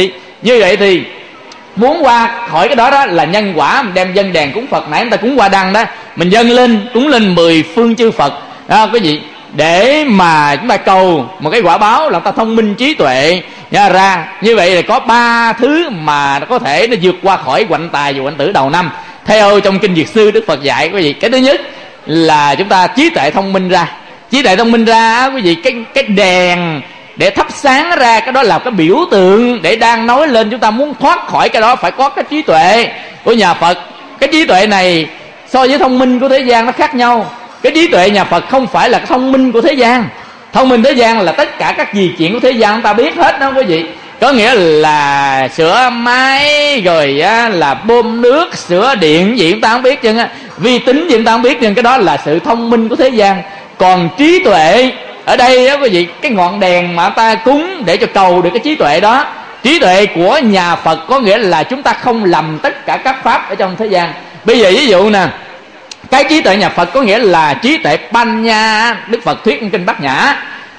Như vậy thì muốn qua khỏi cái đó đó là nhân quả. Mình đem dâng đèn cúng Phật, nãy chúng ta cúng hoa đăng đó, mình dâng lên, cúng lên 10 phương chư Phật đó, quý vị, để mà chúng ta cầu một cái quả báo là chúng ta thông minh trí tuệ ra. Như vậy là có 3 thứ mà nó có thể nó vượt qua khỏi quạnh tài và quạnh tử đầu năm theo trong kinh Dược Sư Đức Phật dạy, quý vị. Cái thứ nhất là chúng ta trí tuệ thông minh ra. Trí tuệ thông minh ra, quý vị, cái đèn để thắp sáng ra, cái đó là cái biểu tượng để đang nói lên chúng ta muốn thoát khỏi cái đó phải có cái trí tuệ của nhà Phật. Cái trí tuệ này so với thông minh của thế gian nó khác nhau. Cái trí tuệ nhà Phật không phải là cái thông minh của thế gian. Thông minh thế gian là tất cả các gì chuyện của thế gian chúng ta biết hết đó quý vị. Có nghĩa là sửa máy, rồi là bơm nước, sửa điện gì chúng ta không biết chứ, vi tính gì chúng ta không biết, nhưng cái đó là sự thông minh của thế gian. Còn trí tuệ ở đây đó quý vị, cái ngọn đèn mà ta cúng để cho cầu được cái trí tuệ đó, trí tuệ của nhà Phật có nghĩa là chúng ta không lầm tất cả các pháp ở trong thế gian. Bây giờ ví dụ nè, cái trí tuệ nhà Phật có nghĩa là trí tuệ Panya. Đức Phật thuyết kinh Bát Nhã,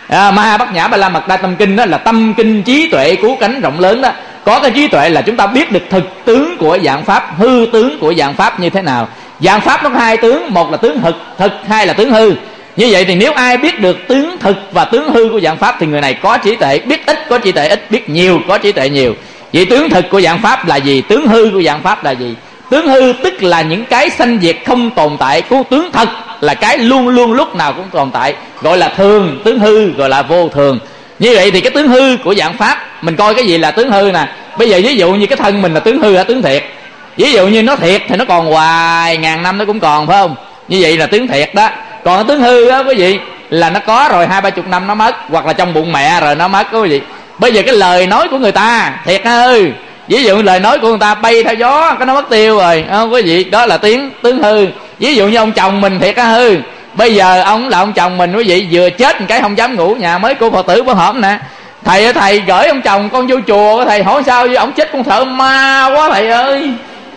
Ma Bát Nhã Ba La Mật Đa Tâm Kinh, đó là tâm kinh trí tuệ cứu cánh rộng lớn đó. Có cái trí tuệ là chúng ta biết được thực tướng của dạng pháp, hư tướng của dạng pháp như thế nào. Dạng pháp nó có 2 tướng, một là tướng thực, hai là tướng hư. Như vậy thì nếu ai biết được tướng thực và tướng hư của dạng pháp thì người này có trí tuệ. Biết ít có trí tuệ ít, biết nhiều có trí tuệ nhiều. Vậy tướng thực của dạng pháp là gì? Tướng hư của dạng pháp là gì? Tướng hư tức là những cái sanh diệt không tồn tại. Tướng thật là cái luôn luôn lúc nào cũng tồn tại, gọi là thường. Tướng hư gọi là vô thường. Như vậy thì cái tướng hư của dạng pháp, mình coi cái gì là tướng hư nè. Bây giờ ví dụ như cái thân mình là tướng hư hay tướng thiệt? Ví dụ như nó thiệt thì nó còn hoài, ngàn năm nó cũng còn, phải không? Như vậy là tướng thiệt đó. Còn cái tướng hư đó quý vị là nó có rồi 20-30 năm nó mất, hoặc là trong bụng mẹ rồi nó mất quý vị. Bây giờ cái lời nói của người ta thiệt hay hư? Ví dụ lời nói của người ta bay theo gió, cái nó mất tiêu rồi, không quý vị, đó là tướng hư. Ví dụ như ông chồng mình thiệt hay hư? Bây giờ ông là ông chồng mình quý vị, vừa chết một cái không dám ngủ nhà, mới cô Phật tử bữa hổm nè, thầy gửi ông chồng con vô chùa, thầy hỏi sao với ông chết con sợ ma quá thầy ơi.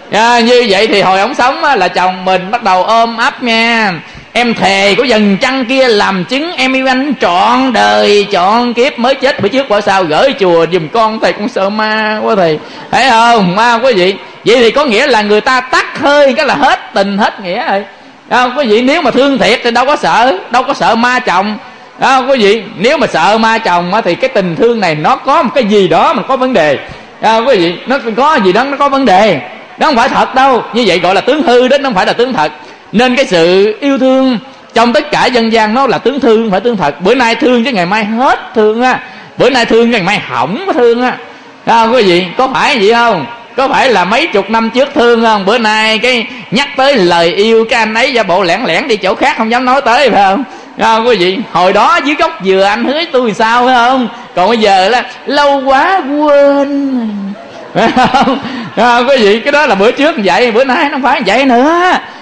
Như vậy thì hồi ông sống là chồng mình bắt đầu ôm ấp nha, em thề của dần trăng kia làm chứng em yêu anh trọn đời trọn kiếp, mới chết bữa trước quả sao gửi chùa giùm con, thầy con sợ ma quá thầy, thấy không? Ma quý vị. Vậy thì có nghĩa là người ta tắt hơi cái là hết tình hết nghĩa rồi, không quý vị? Nếu mà thương thiệt thì đâu có sợ ma chồng, không quý vị? Nếu mà sợ ma chồng thì cái tình thương này nó có một cái gì đó mà có vấn đề, không quý vị? Nó có gì đó nó có vấn đề, nó không phải thật đâu. Như vậy gọi là tướng hư đó, nó không phải là tướng thật. Nên cái sự yêu thương trong tất cả dân gian nó là tướng thương, không phải tướng thật. Bữa nay thương chứ ngày mai hết thương á, bữa nay thương ngày mai hỏng có thương á, không quý vị? Có phải vậy không? Có phải là mấy chục năm trước thương không? Bữa nay cái nhắc tới lời yêu cái anh ấy giả bộ lẻn lẻn đi chỗ khác không dám nói tới, phải không? Không quý vị? Hồi đó dưới gốc dừa anh hứa tôi sao, phải không? Còn bây giờ là lâu quá quên, phải không? Quý vị, cái đó là bữa trước vậy, bữa nay nó không phải vậy nữa.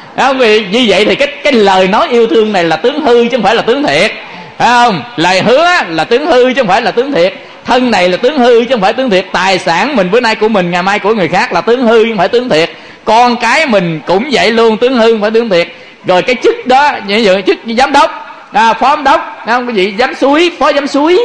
Vì như vậy thì cái lời nói yêu thương này là tướng hư chứ không phải là tướng thiệt, phải không? Lời hứa là tướng hư chứ không phải là tướng thiệt. Thân này là tướng hư chứ không phải tướng thiệt. Tài sản mình bữa nay của mình ngày mai của người khác là tướng hư chứ không phải tướng thiệt. Con cái mình cũng vậy luôn, tướng hư không phải tướng thiệt. Rồi cái chức đó, như vậy chức giám đốc, phó giám đốc, không quý vị, giám suối, phó giám suối,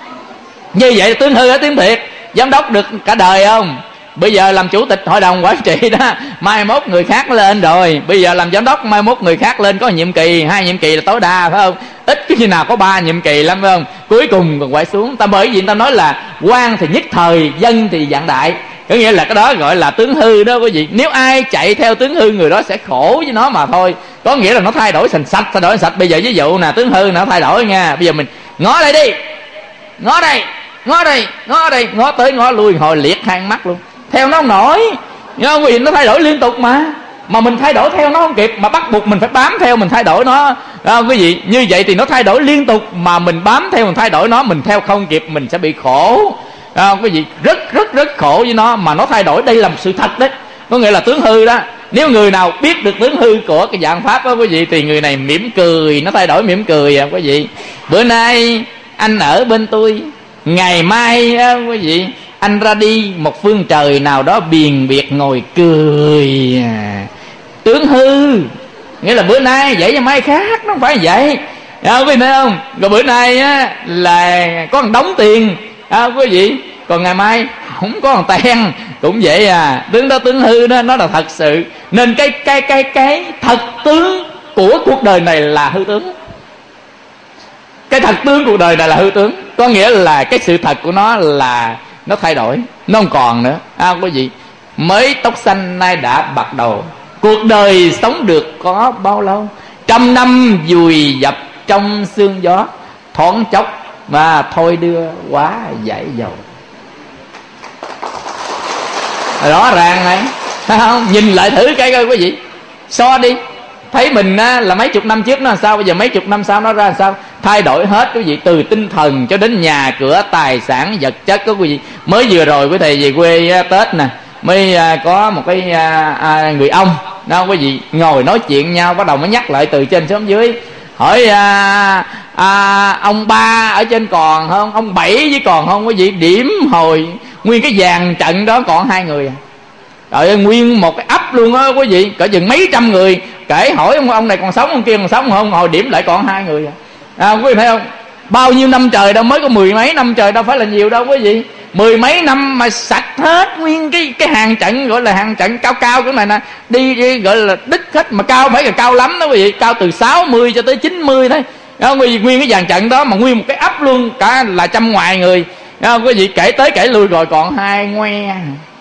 như vậy là tướng hư hay tướng thiệt? Giám đốc được cả đời không? Bây giờ làm chủ tịch hội đồng quản trị đó, mai mốt người khác lên rồi. Bây giờ làm giám đốc, mai mốt người khác lên, có nhiệm kỳ, 2 nhiệm kỳ là tối đa, phải không? Ít cái khi nào có 3 nhiệm kỳ lắm, phải không? Cuối cùng còn phải xuống. Bởi vì ta nói là quan thì nhất thời, dân thì vạn đại. Có nghĩa là cái đó gọi là tướng hư đó quý vị. Nếu ai chạy theo tướng hư, người đó sẽ khổ với nó mà thôi. Có nghĩa là nó thay đổi thành sạch, thay đổi thành sạch. Bây giờ ví dụ nè, tướng hư nó thay đổi nha. Bây giờ mình ngó đây đi, ngó đây, ngó đây, ngó đây, ngó tới ngó lui, hồi liệt hai mắt luôn, theo nó không nổi. Nhưng vì nó thay đổi liên tục mà mình thay đổi theo nó không kịp, mà bắt buộc mình phải bám theo mình thay đổi nó, quý vị. Như vậy thì nó thay đổi liên tục mà mình bám theo mình thay đổi nó, mình theo không kịp mình sẽ bị khổ, quý vị. Rất khổ với nó, mà nó thay đổi đây là một sự thật đấy, có nghĩa là tướng hư đó. Nếu người nào biết được tướng hư của cái dạng pháp đó quý vị, thì người này mỉm cười, nó thay đổi mỉm cười quý vị. Bữa nay anh ở bên tôi, ngày mai quý vị anh ra đi một phương trời nào đó biền biệt ngồi cười, tướng hư. Nghĩa là bữa nay vậy cho mai khác, nó không phải vậy, quý vị thấy không? Rồi bữa nay á, là có một đống tiền, quý vị, còn ngày mai không có một ten cũng vậy à. Tướng đó tướng hư đó, nó là thật sự. Nên cái thật tướng của cuộc đời này là hư tướng. Cái thật tướng cuộc đời này là hư tướng, có nghĩa là cái sự thật của nó là nó thay đổi, nó không còn nữa. Quý vị, mới tóc xanh nay đã bạc đầu. Cuộc đời sống được có bao lâu? 100 năm vùi dập trong sương gió, thoáng chốc mà thôi đưa quá dải dầu. Rõ ràng này, thấy không? Nhìn lại thử cái coi quý vị, so đi, thấy mình là mấy chục năm trước nó làm sao, bây giờ mấy chục năm sau nó ra làm sao. Thay đổi hết quý vị, từ tinh thần cho đến nhà cửa, tài sản, vật chất đó quý vị. Mới vừa rồi quý thầy về quê Tết nè, mới có một cái người ông đó quý vị, ngồi nói chuyện nhau, bắt đầu mới nhắc lại từ trên xuống dưới, hỏi ông ba ở trên còn không, ông bảy với còn không quý vị. Điểm hồi nguyên cái dàn trận đó còn 2 người à. Trời ơi, nguyên một cái ấp luôn á quý vị, cỡ chừng mấy trăm người. Kể hỏi ông này còn sống, ông kia còn sống không, hồi điểm lại còn 2 người à. Quý vị thấy không? Bao nhiêu năm trời đâu, mới có 10 mấy năm trời, đâu phải là nhiều đâu quý vị. 10 mấy năm mà sạch hết nguyên cái hàng trận, gọi là hàng trận cao cao cái này nè, đi gọi là đứt hết. Mà cao phải là cao lắm đó quý vị, cao từ 60 cho tới 90 thôi. Quý vị, nguyên cái dàn trận đó mà nguyên một cái ấp luôn, cả là trăm ngoài người. Quý vị, kể tới kể lui rồi còn 2 ngoe.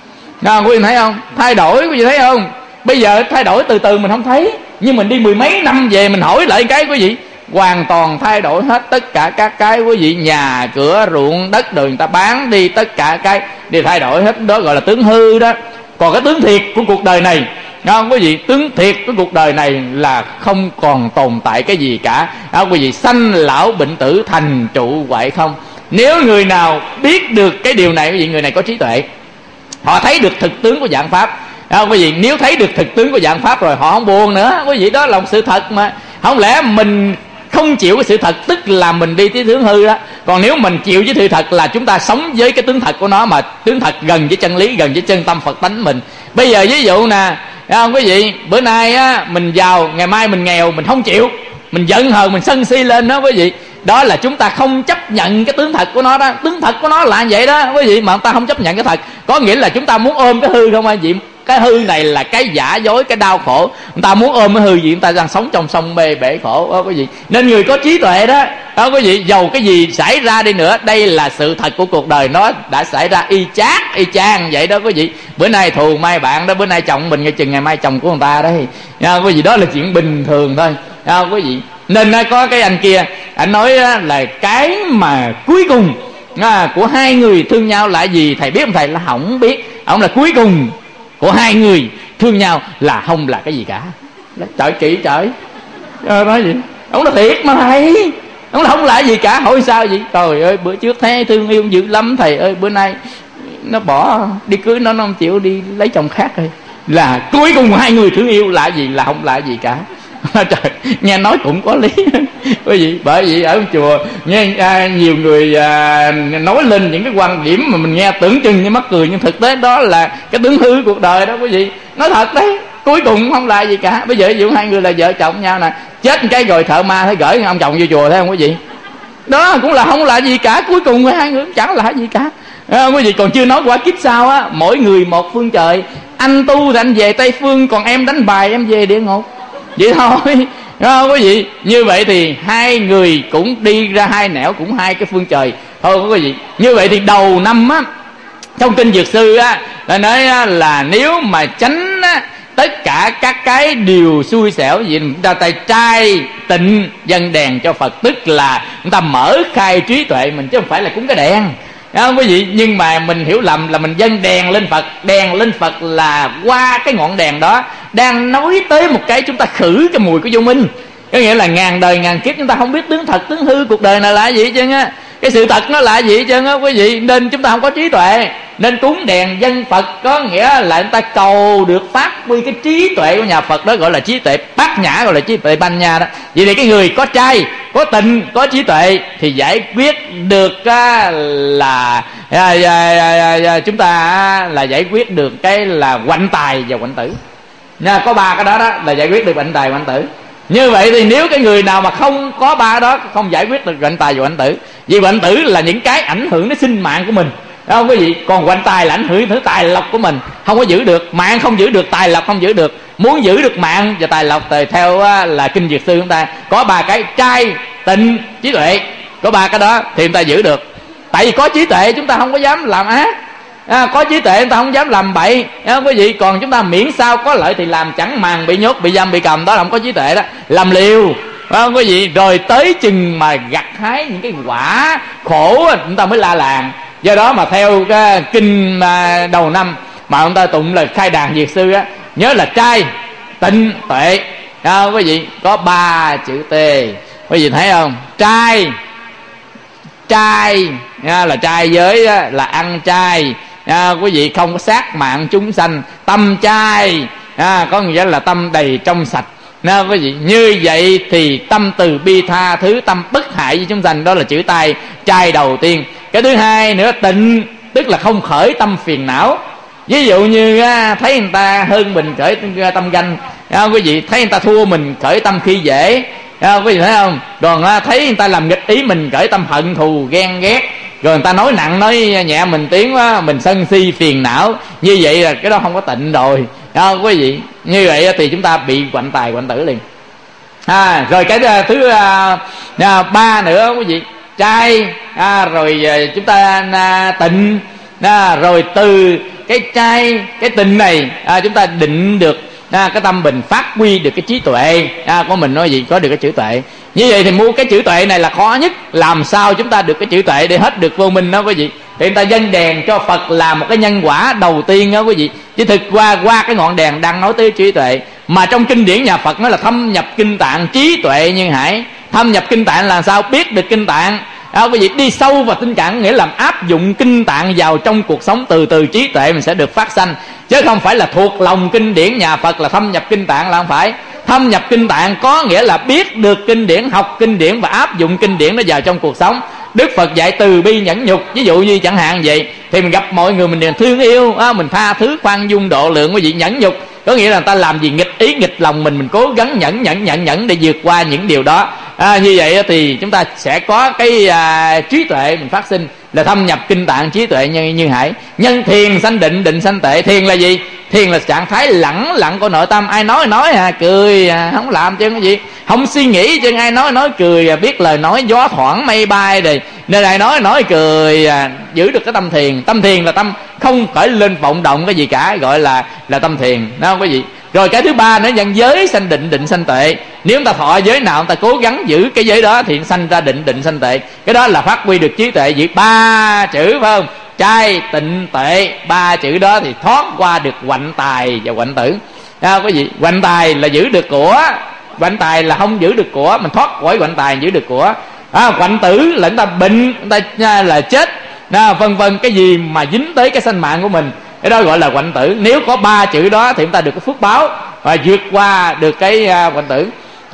Quý vị thấy không? Thay đổi, quý vị thấy không? Bây giờ thay đổi từ từ mình không thấy, nhưng mình đi 10 mấy năm về mình hỏi lại cái quý vị, hoàn toàn thay đổi hết tất cả các cái quý vị. Nhà cửa ruộng đất đời người ta bán đi, tất cả cái đều thay đổi hết. Đó gọi là tướng hư đó. Còn cái tướng thiệt của cuộc đời này, quý vị, tướng thiệt của cuộc đời này là không còn tồn tại cái gì cả. Quý vị, sanh lão bệnh tử, thành trụ hoại không. Nếu người nào biết được cái điều này, quý vị, người này có trí tuệ. Họ thấy được thực tướng của vạn pháp. Quý vị, nếu thấy được thực tướng của vạn pháp rồi họ không buồn nữa. Quý vị, đó là một sự thật mà. Không lẽ mình không chịu cái sự thật, tức là mình đi tới tướng hư đó. Còn nếu mình chịu với sự thật là chúng ta sống với cái tướng thật của nó, mà tướng thật gần với chân lý, gần với chân tâm Phật tánh mình. Bây giờ ví dụ nè, quý vị, bữa nay á, mình giàu, ngày mai mình nghèo, mình không chịu, mình giận hờn, mình sân si lên đó quý vị. Đó là chúng ta không chấp nhận cái tướng thật của nó đó. Tướng thật của nó là vậy đó quý vị, mà người ta không chấp nhận cái thật, có nghĩa là chúng ta muốn ôm cái hư không quý vị. Cái hư này là cái giả dối, cái đau khổ. Người ta muốn ôm cái hư gì, người ta đang sống trong sông mê bể khổ đó quý vị. Nên người có trí tuệ đó, quý vị, dầu cái gì xảy ra đi nữa, đây là sự thật của cuộc đời, nó đã xảy ra y chang vậy đó quý vị. Bữa nay thù mai bạn đó, bữa nay chồng mình ngay chừng ngày mai chồng của người ta đấy. Quý vị, đó là chuyện bình thường thôi quý vị. Nên có cái anh kia, anh nói là cái mà cuối cùng của 2 người thương nhau là gì, thầy biết không thầy? Là không biết. Ông là cuối cùng của 2 người thương nhau là không là cái gì cả. Trời kỹ trời, nói gì? Ông là thiệt mà thầy, ông là không là gì cả. Hỏi sao vậy? Trời ơi, bữa trước thấy thương yêu dữ lắm thầy ơi, bữa nay nó bỏ đi cưới, nó không chịu đi lấy chồng khác rồi. Là cuối cùng 2 người thương yêu là gì? Là không là gì cả. Trời, nghe nói cũng có lý quý vị. Bởi vì ở chùa nghe nhiều người nói lên những cái quan điểm mà mình nghe tưởng chừng như mắc cười, nhưng thực tế đó là cái tướng hư cuộc đời đó quý vị. Nói thật đấy, cuối cùng không là gì cả. Bây giờ ví dụ 2 người là vợ chồng nhau nè, chết một cái rồi thợ ma thấy gửi ông chồng vô chùa, thấy không quý vị? Đó cũng là không là gì cả, cuối cùng 2 người cũng chẳng là gì cả. Quý vị, còn chưa nói quả kiếp sau á, mỗi người một phương trời. Anh tu thì anh về Tây Phương, còn em đánh bài em về địa ngục, vậy thôi. Quý vị, như vậy thì 2 người cũng đi ra 2 nẻo, cũng 2 cái phương trời thôi quý vị. Như vậy thì đầu năm á, trong kinh Dược Sư á, là nói là nếu mà tránh á, tất cả các cái điều xui xẻo gì, chúng ta tay trai tịnh dân đèn cho Phật, tức là chúng ta mở khai trí tuệ mình, chứ không phải là cúng cái đèn. Quý vị, nhưng mà mình hiểu lầm là mình dâng đèn lên Phật. Đèn lên Phật là qua cái ngọn đèn đó đang nói tới một cái chúng ta khử cái mùi của vô minh. Có nghĩa là ngàn đời ngàn kiếp chúng ta không biết tướng thật tướng hư cuộc đời này là gì chứ á. Cái sự thật nó là gì chứ á quý vị. Nên chúng ta không có trí tuệ, nên cúng đèn dân Phật có nghĩa là chúng ta cầu được phát huy cái trí tuệ của nhà Phật, đó gọi là trí tuệ bát nhã, gọi là trí tuệ banh nha đó. Vậy thì cái người có trai, có tịnh, có trí tuệ thì giải quyết được là chúng ta là giải quyết được cái là hoạnh tài và hoạnh tử nha. Có 3 cái đó đó là giải quyết được hoạnh tài và hoạnh tử. Như vậy thì nếu cái người nào mà không có 3 đó, không giải quyết được hoạnh tài và hoạnh tử. Vì hoạnh tử là những cái ảnh hưởng đến sinh mạng của mình. không quý vị? Còn quạnh tài là ảnh hưởng thứ tài lộc của mình, không có giữ được. Mạng không giữ được, tài lộc không giữ được. Muốn giữ được mạng và tài lộc thì theo là kinh Dược Sư chúng ta có 3 cái: trai, tịnh, trí tuệ. Có 3 cái đó thì chúng ta giữ được. Tại vì có trí tuệ chúng ta không có dám làm ác, có trí tuệ chúng ta không dám làm bậy, quý vị. Còn chúng ta miễn sao có lợi thì làm, chẳng màng bị nhốt, bị giam, bị cầm, đó là không có trí tuệ đó, làm liều, không quý vị. Rồi tới chừng mà gặt hái những cái quả khổ chúng ta mới la làng. Do đó mà theo cái kinh đầu năm mà chúng ta tụng là khai đàn Dược Sư á, nhớ là trai, tịnh, tuệ, quý vị. Có 3 chữ T, quý vị thấy không? Trai là trai giới là ăn chay, quý vị, không có sát mạng chúng sanh. Tâm trai có nghĩa là tâm đầy trong sạch, quý vị. Như vậy thì tâm từ bi tha thứ, tâm bất hại với chúng sanh, đó là chữ trai đầu tiên. Cái thứ hai nữa, tịnh, tức là không khởi tâm phiền não. Ví dụ như thấy người ta hơn mình khởi tâm ganh, quý vị. Thấy người ta thua mình khởi tâm khi dễ, quý vị thấy không? Còn thấy người ta làm nghịch ý mình khởi tâm hận thù ghen ghét. Rồi người ta nói nặng nói nhẹ mình tiếng quá, mình sân si phiền não. Như vậy là cái đó không có tịnh rồi, quý vị. Như vậy thì chúng ta bị quạnh tài quạnh tử liền. Rồi cái thứ 3 nữa quý vị, trai, rồi chúng ta tịnh, rồi từ cái trai, cái tịnh này chúng ta định được cái tâm mình, phát huy được cái trí tuệ của mình, nói gì có được cái chữ tuệ. Như vậy thì mua cái chữ tuệ này là khó nhất. Làm sao chúng ta được cái chữ tuệ để hết được vô minh đó quý vị? Thì người ta dâng đèn cho Phật là một cái nhân quả đầu tiên đó quý vị. Chứ thực qua cái ngọn đèn đang nói tới trí tuệ. Mà trong kinh điển nhà Phật nói là thâm nhập kinh tạng, trí tuệ như hải. Thâm nhập kinh tạng là sao? Biết được kinh tạng, quý vị. Đi sâu vào tinh tạng nghĩa là áp dụng kinh tạng vào trong cuộc sống, từ từ trí tuệ mình sẽ được phát sanh. Chứ không phải là thuộc lòng kinh điển nhà Phật là thâm nhập kinh tạng, là không phải. Thâm nhập kinh tạng có nghĩa là biết được kinh điển, học kinh điển và áp dụng kinh điển nó vào trong cuộc sống. Đức Phật dạy từ bi nhẫn nhục, ví dụ như chẳng hạn vậy. Thì mình gặp mọi người mình đều thương yêu, mình tha thứ khoan dung độ lượng, quý vị. Nhẫn nhục có nghĩa là người ta làm gì nghịch ý nghịch lòng mình cố gắng nhẫn để vượt qua những điều đó. Như vậy thì chúng ta sẽ có cái trí tuệ mình phát sinh, là thâm nhập kinh tạng, trí tuệ như hải. Nhân thiền sanh định, định sanh tuệ. Thiền là gì? Thiền là trạng thái lẳng lặng của nội tâm. Ai nói cười, không làm chứ cái gì, không suy nghĩ chứ. Ai nói cười, biết lời nói gió thoảng mây bay rồi, nên ai nói cười, giữ được cái tâm thiền. Tâm thiền là tâm không khởi lên vọng động cái gì cả, gọi là tâm thiền, đúng không quý vị? Rồi cái thứ 3 nữa, nhân giới sanh định, định sanh tuệ. Nếu chúng ta thọ giới nào chúng ta cố gắng giữ cái giới đó thì sanh ra định, định sanh tuệ. Cái đó là phát huy được trí tuệ. Giữ 3 chữ phải không? Trai, tịnh, tuệ. 3 chữ đó thì thoát qua được quạnh tài và quạnh tử. Quý vị, quạnh tài là giữ được của, quạnh tài là không giữ được của, mình thoát khỏi quạnh tài giữ được của. Quạnh tử là chúng ta bệnh, chúng ta là chết, vân vân, cái gì mà dính tới cái sanh mạng của mình, cái đó gọi là quạnh tử. Nếu có 3 chữ đó thì chúng ta được cái phước báo và vượt qua được cái quạnh tử.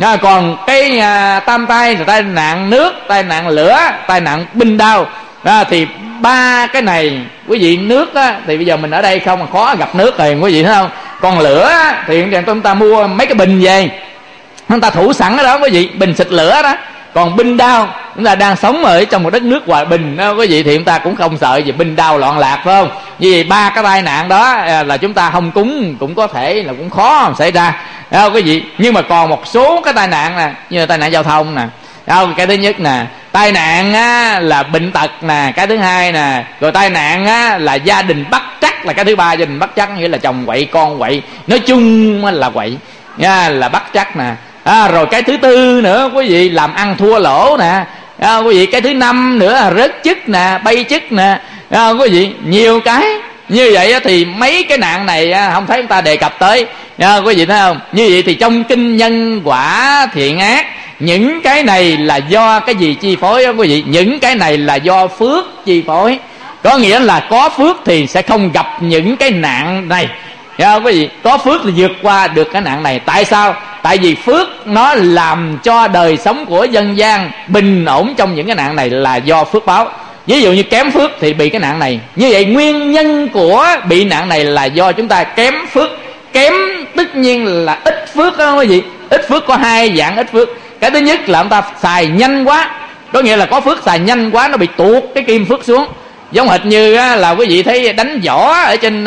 Còn cái tam tai là tai nạn nước, tai nạn lửa, tai nạn binh đao, thì 3 cái này quý vị. Nước thì bây giờ mình ở đây không mà khó gặp nước rồi quý vị thấy không? Còn lửa thì chúng ta mua mấy cái bình về, chúng ta thủ sẵn ở đó quý vị, bình xịt lửa đó. Còn binh đao, chúng ta đang sống ở trong một đất nước hòa bình đó quý vị, thì chúng ta cũng không sợ gì binh đao loạn lạc phải không? Vì vậy 3 cái tai nạn đó là chúng ta không cúng cũng có thể là cũng khó xảy ra quý vị. Nhưng mà còn một số cái tai nạn nè, như là tai nạn giao thông nè, cái thứ nhất nè, tai nạn là bệnh tật nè, cái thứ hai nè, rồi tai nạn là gia đình bất trắc là cái thứ 3. Gia đình bất trắc nghĩa là chồng quậy, con quậy, nói chung là quậy là bất trắc nè. Rồi cái thứ 4 nữa quý vị, làm ăn thua lỗ nè, quý vị. Cái thứ 5 nữa là rớt chức nè, bay chức nè, quý vị. Nhiều cái như vậy thì mấy cái nạn này không thấy người ta đề cập tới, quý vị thấy không? Như vậy thì trong kinh nhân quả thiện ác, những cái này là do cái gì chi phối đó quý vị? Những cái này là do phước chi phối. Có nghĩa là có phước thì sẽ không gặp những cái nạn này, quý vị. Có phước thì vượt qua được cái nạn này. Tại sao? Tại vì phước nó làm cho đời sống của dân gian bình ổn trong những cái nạn này là do phước báo. Ví dụ như kém phước thì bị cái nạn này. Như vậy nguyên nhân của bị nạn này là do chúng ta kém phước. Kém tất nhiên là ít phước đó quý vị. Ít phước có 2 dạng ít phước. Cái thứ nhất là chúng ta xài nhanh quá, có nghĩa là có phước xài nhanh quá, nó bị tuột cái kim phước xuống. Giống hệt như là quý vị thấy đánh võ ở trên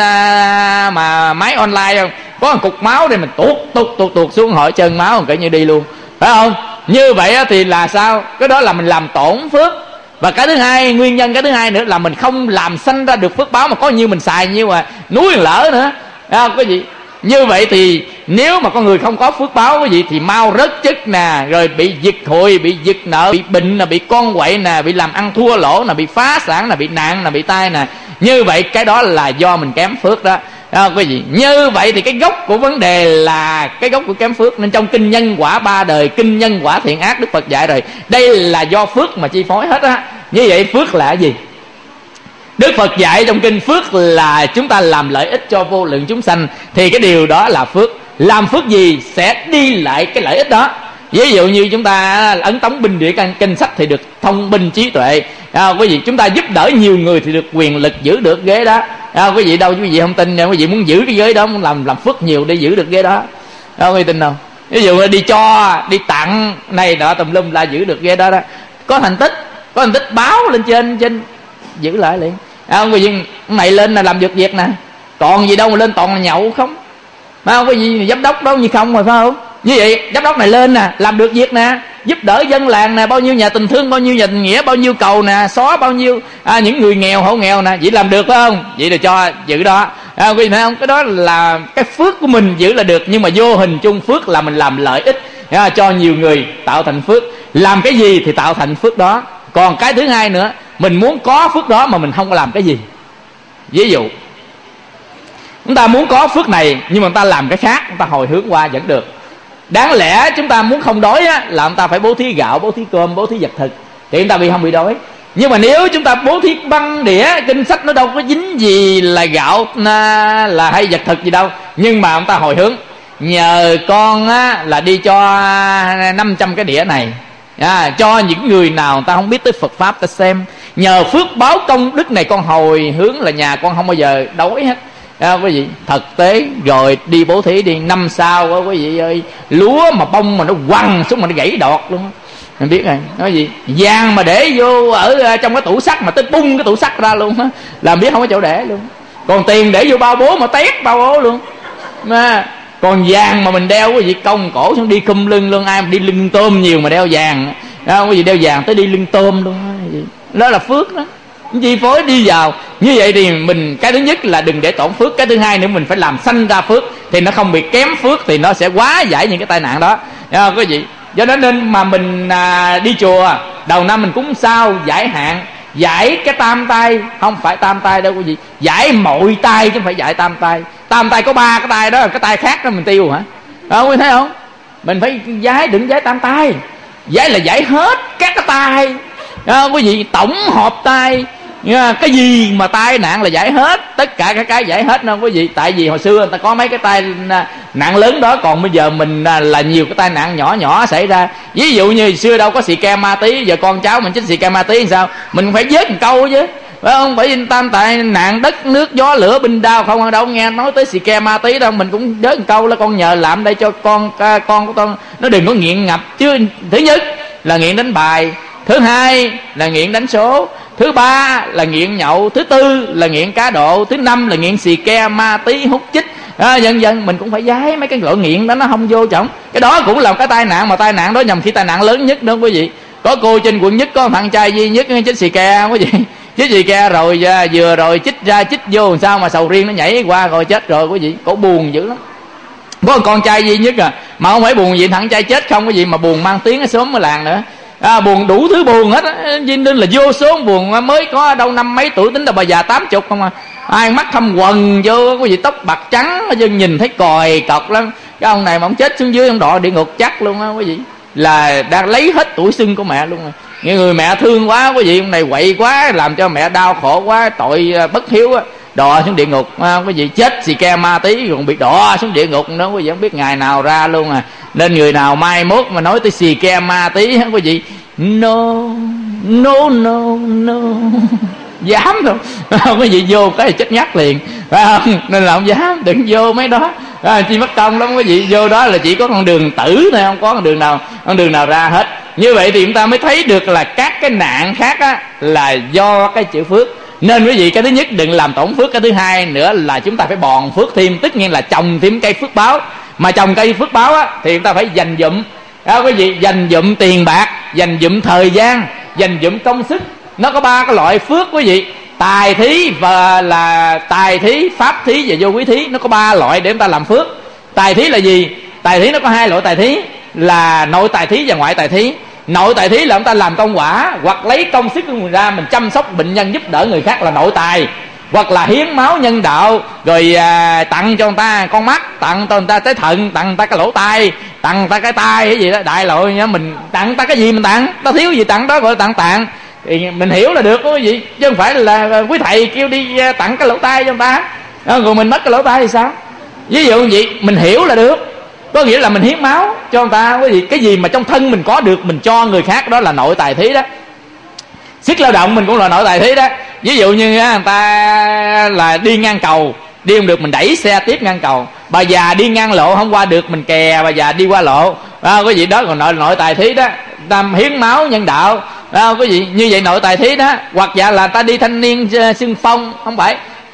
mà máy online không, có một cục máu đây mình tuột xuống hỏi chân máu cỡ như đi luôn, phải không? Như vậy thì là sao? Cái đó là mình làm tổn phước. Và cái thứ hai, nguyên nhân cái thứ hai nữa là mình không làm sanh ra được phước báo, mà có nhiêu mình xài nhiêu mà núi lỡ nữa, phải không quý vị? Như vậy thì nếu mà con người không có phước báo quý vị thì mau rớt chức nè, rồi bị giật hụi, bị giật nợ, bị bệnh nè, bị con quậy nè, bị làm ăn thua lỗ nè, bị phá sản nè, bị nạn nè, bị tai nè. Như vậy cái đó là do mình kém phước đó, quý vị. Như vậy thì cái gốc của vấn đề là cái gốc của kém phước. Nên trong kinh nhân quả 3 đời, kinh nhân quả thiện ác, Đức Phật dạy rồi, đây là do phước mà chi phối hết á. Như vậy phước là gì? Đức Phật dạy trong kinh phước là chúng ta làm lợi ích cho vô lượng chúng sanh, thì cái điều đó là phước. Làm phước gì sẽ đi lại cái lợi ích đó. Ví dụ như chúng ta ấn tống binh địa kinh sách thì được thông minh trí tuệ, quý vị. Chúng ta giúp đỡ nhiều người thì được quyền lực, giữ được ghế đó, quý vị. Đâu quý vị không tin, quý vị muốn giữ cái ghế đó, muốn làm phước nhiều để giữ được ghế đó, quý vị tin đâu? Ví dụ đi cho, đi tặng này đó tùm lum là giữ được ghế đó đó. Có thành tích báo lên trên giữ lại liền. Quý vị này lên là làm việc nè, còn gì đâu mà lên toàn là nhậu không, phải không? Quý vị giám đốc đó như không rồi, phải không? Như vậy giám đốc này lên nè, làm được việc nè, giúp đỡ dân làng nè, bao nhiêu nhà tình thương, bao nhiêu nhà tình nghĩa, bao nhiêu cầu nè, xóa bao nhiêu những người nghèo, hộ nghèo nè, vậy làm được phải không? Vậy là cho giữ đó, quý vị thấy không? Cái đó là cái phước của mình giữ là được, nhưng mà vô hình chung phước là mình làm lợi ích cho nhiều người, tạo thành phước. Làm cái gì thì tạo thành phước đó. Còn cái thứ hai nữa, mình muốn có phước đó mà mình không có làm cái gì. Ví dụ chúng ta muốn có phước này nhưng mà chúng ta làm cái khác, chúng ta hồi hướng qua vẫn được. Đáng lẽ chúng ta muốn không đói á, là chúng ta phải bố thí gạo, bố thí cơm, bố thí vật thực thì chúng ta không bị đói. Nhưng mà nếu chúng ta bố thí băng đĩa, kinh sách nó đâu có dính gì là gạo là hay vật thực gì đâu, nhưng mà chúng ta hồi hướng nhờ con là đi cho 500 cái đĩa này, cho những người nào người ta không biết tới Phật Pháp ta xem. Nhờ phước báo công đức này con hồi hướng là nhà con không bao giờ đói hết, quý vị. Thực tế rồi đi bố thí đi, năm sau đó, quý vị ơi, lúa mà bông mà nó quăng xuống mà nó gãy đọt luôn, mình biết rồi. Nói gì vàng mà để vô ở trong cái tủ sắt mà tới bung cái tủ sắt ra luôn á, làm biết không có chỗ để luôn. Còn tiền để vô bao bố mà tét bao bố luôn. Mà còn vàng mà mình đeo quý vị, cong cổ xuống đi khum lưng luôn. Ai mà đi lưng tôm nhiều mà đeo vàng, quý vị đeo vàng tới đi lưng tôm luôn đó là phước đó, chi phối đi vào. Như vậy thì mình, cái thứ nhất là đừng để tổn phước. Cái thứ hai nữa mình phải làm sanh ra phước, thì nó không bị kém phước, thì nó sẽ hóa giải những cái tai nạn đó, quý vị. Do đó nên mà mình đi chùa đầu năm mình cúng sao giải hạn, giải cái tam tai. Không phải tam tai đâu quý vị, giải mọi tai chứ không phải giải tam tai. Tam tai có 3 cái tai đó, cái tai khác đó mình tiêu hả? Quý vị thấy không? Mình phải giải, đừng giải tam tai. Giải là giải hết các cái tai, quý vị, tổng hợp tai. Cái gì mà tai nạn là giải hết, tất cả các cái giải hết đâu quý vị. Tại vì hồi xưa người ta có mấy cái tai nạn lớn đó, còn bây giờ mình là nhiều cái tai nạn nhỏ nhỏ xảy ra. Ví dụ như hồi xưa đâu có xì ke ma tí, giờ con cháu mình chích xì ke ma tí làm sao? Mình phải vớt một câu chứ, phải không? Bởi vì tam tai nạn đất nước gió lửa binh đao, không đâu nghe nói tới xì ke ma tí đâu. Mình cũng vớt một câu là con nhờ làm đây cho con của con nó đừng có nghiện ngập. Chứ thứ nhất là nghiện đánh bài, thứ hai là nghiện đánh số, thứ ba là nghiện nhậu, thứ tư là nghiện cá độ, thứ năm là nghiện xì ke ma tí hút chích, dần dần mình cũng phải giái mấy cái loại nghiện đó, nó không vô trọng. Cái đó cũng là cái tai nạn, mà tai nạn đó nhầm khi tai nạn lớn nhất đó quý vị. Có cô trên quận Nhất có thằng trai duy nhất chích xì ke quý vị, chích xì ke rồi vừa rồi chích ra chích vô làm sao mà sầu riêng nó nhảy qua rồi chết rồi quý vị. Cổ buồn dữ lắm. Có con trai duy nhất mà không phải buồn gì thằng trai chết không quý vị, mà buồn mang tiếng ở xóm ở làng nữa. Buồn đủ thứ buồn hết á, nên là vô số buồn. Mới có đâu năm mấy tuổi tính là bà già 80 không à. Ai mắt thâm quần vô quý vị, tóc bạc trắng dân nhìn thấy còi cọc lắm. Cái ông này mà ông chết xuống dưới ông đọa địa ngục chắc luôn á quý vị, là đang lấy hết tuổi xuân của mẹ luôn rồi. Những người mẹ thương quá quý vị, ông này quậy quá làm cho mẹ đau khổ quá, tội bất hiếu á, đọa xuống địa ngục. Quý vị chết xì ke ma tí còn bị đọa xuống địa ngục nữa quý vị, không biết ngày nào ra luôn à. Nên người nào mai mốt mà nói tới xì ke ma tí quý vị, no dám đâu. Quý vị vô cái chết nhắc liền, phải không? Nên là không dám, đừng vô mấy đó, chi mất công lắm quý vị. Vô đó là chỉ có con đường tử thôi, không có con đường nào ra hết. Như vậy thì chúng ta mới thấy được là các cái nạn khác á, là do cái chữ phước. Nên quý vị, cái thứ nhất đừng làm tổn phước, cái thứ hai nữa là chúng ta phải bòn phước thêm, tất nhiên là trồng thêm cây phước báo. Mà trồng cây phước báo á, thì chúng ta phải dành dụm quý vị, dành dụm tiền bạc, dành dụm thời gian, dành dụm công sức. Nó có 3 cái loại phước quý vị: tài thí, và là tài thí, pháp thí và vô quý thí. Nó có 3 loại để chúng ta làm phước. Tài thí là gì? Tài thí nó có 2 loại tài thí, là nội tài thí và ngoại tài thí. Nội tài thí là chúng ta làm công quả, hoặc lấy công sức của mình ra mình chăm sóc bệnh nhân, giúp đỡ người khác là nội tài. Hoặc là hiến máu nhân đạo, rồi tặng cho người ta con mắt, tặng cho người ta cái thận, tặng người ta cái lỗ tai, tặng người ta cái tai cái gì đó, đại loại nhá. Mình tặng người ta cái gì mình tặng, ta thiếu gì tặng đó, gọi là tặng. Thì mình hiểu là được quý vị, chứ không phải là quý thầy kêu đi tặng cái lỗ tai cho người ta rồi mình mất cái lỗ tai thì sao. Ví dụ như vậy mình hiểu là được, có nghĩa là mình hiến máu cho người ta, quý vị. Cái gì mà trong thân mình có được mình cho người khác, đó là nội tài thí đó. Sức lao động mình cũng là nội tài thí đó. Ví dụ như người ta là đi ngang cầu, đi không được mình đẩy xe tiếp ngang cầu. Bà già đi ngang lộ không qua được, mình kè bà già đi qua lộ, quý vị, đó còn nội tài thí đó. Ta hiến máu nhân đạo, quý vị, như vậy nội tài thí đó. Hoặc giả là ta đi thanh niên xung phong, không phải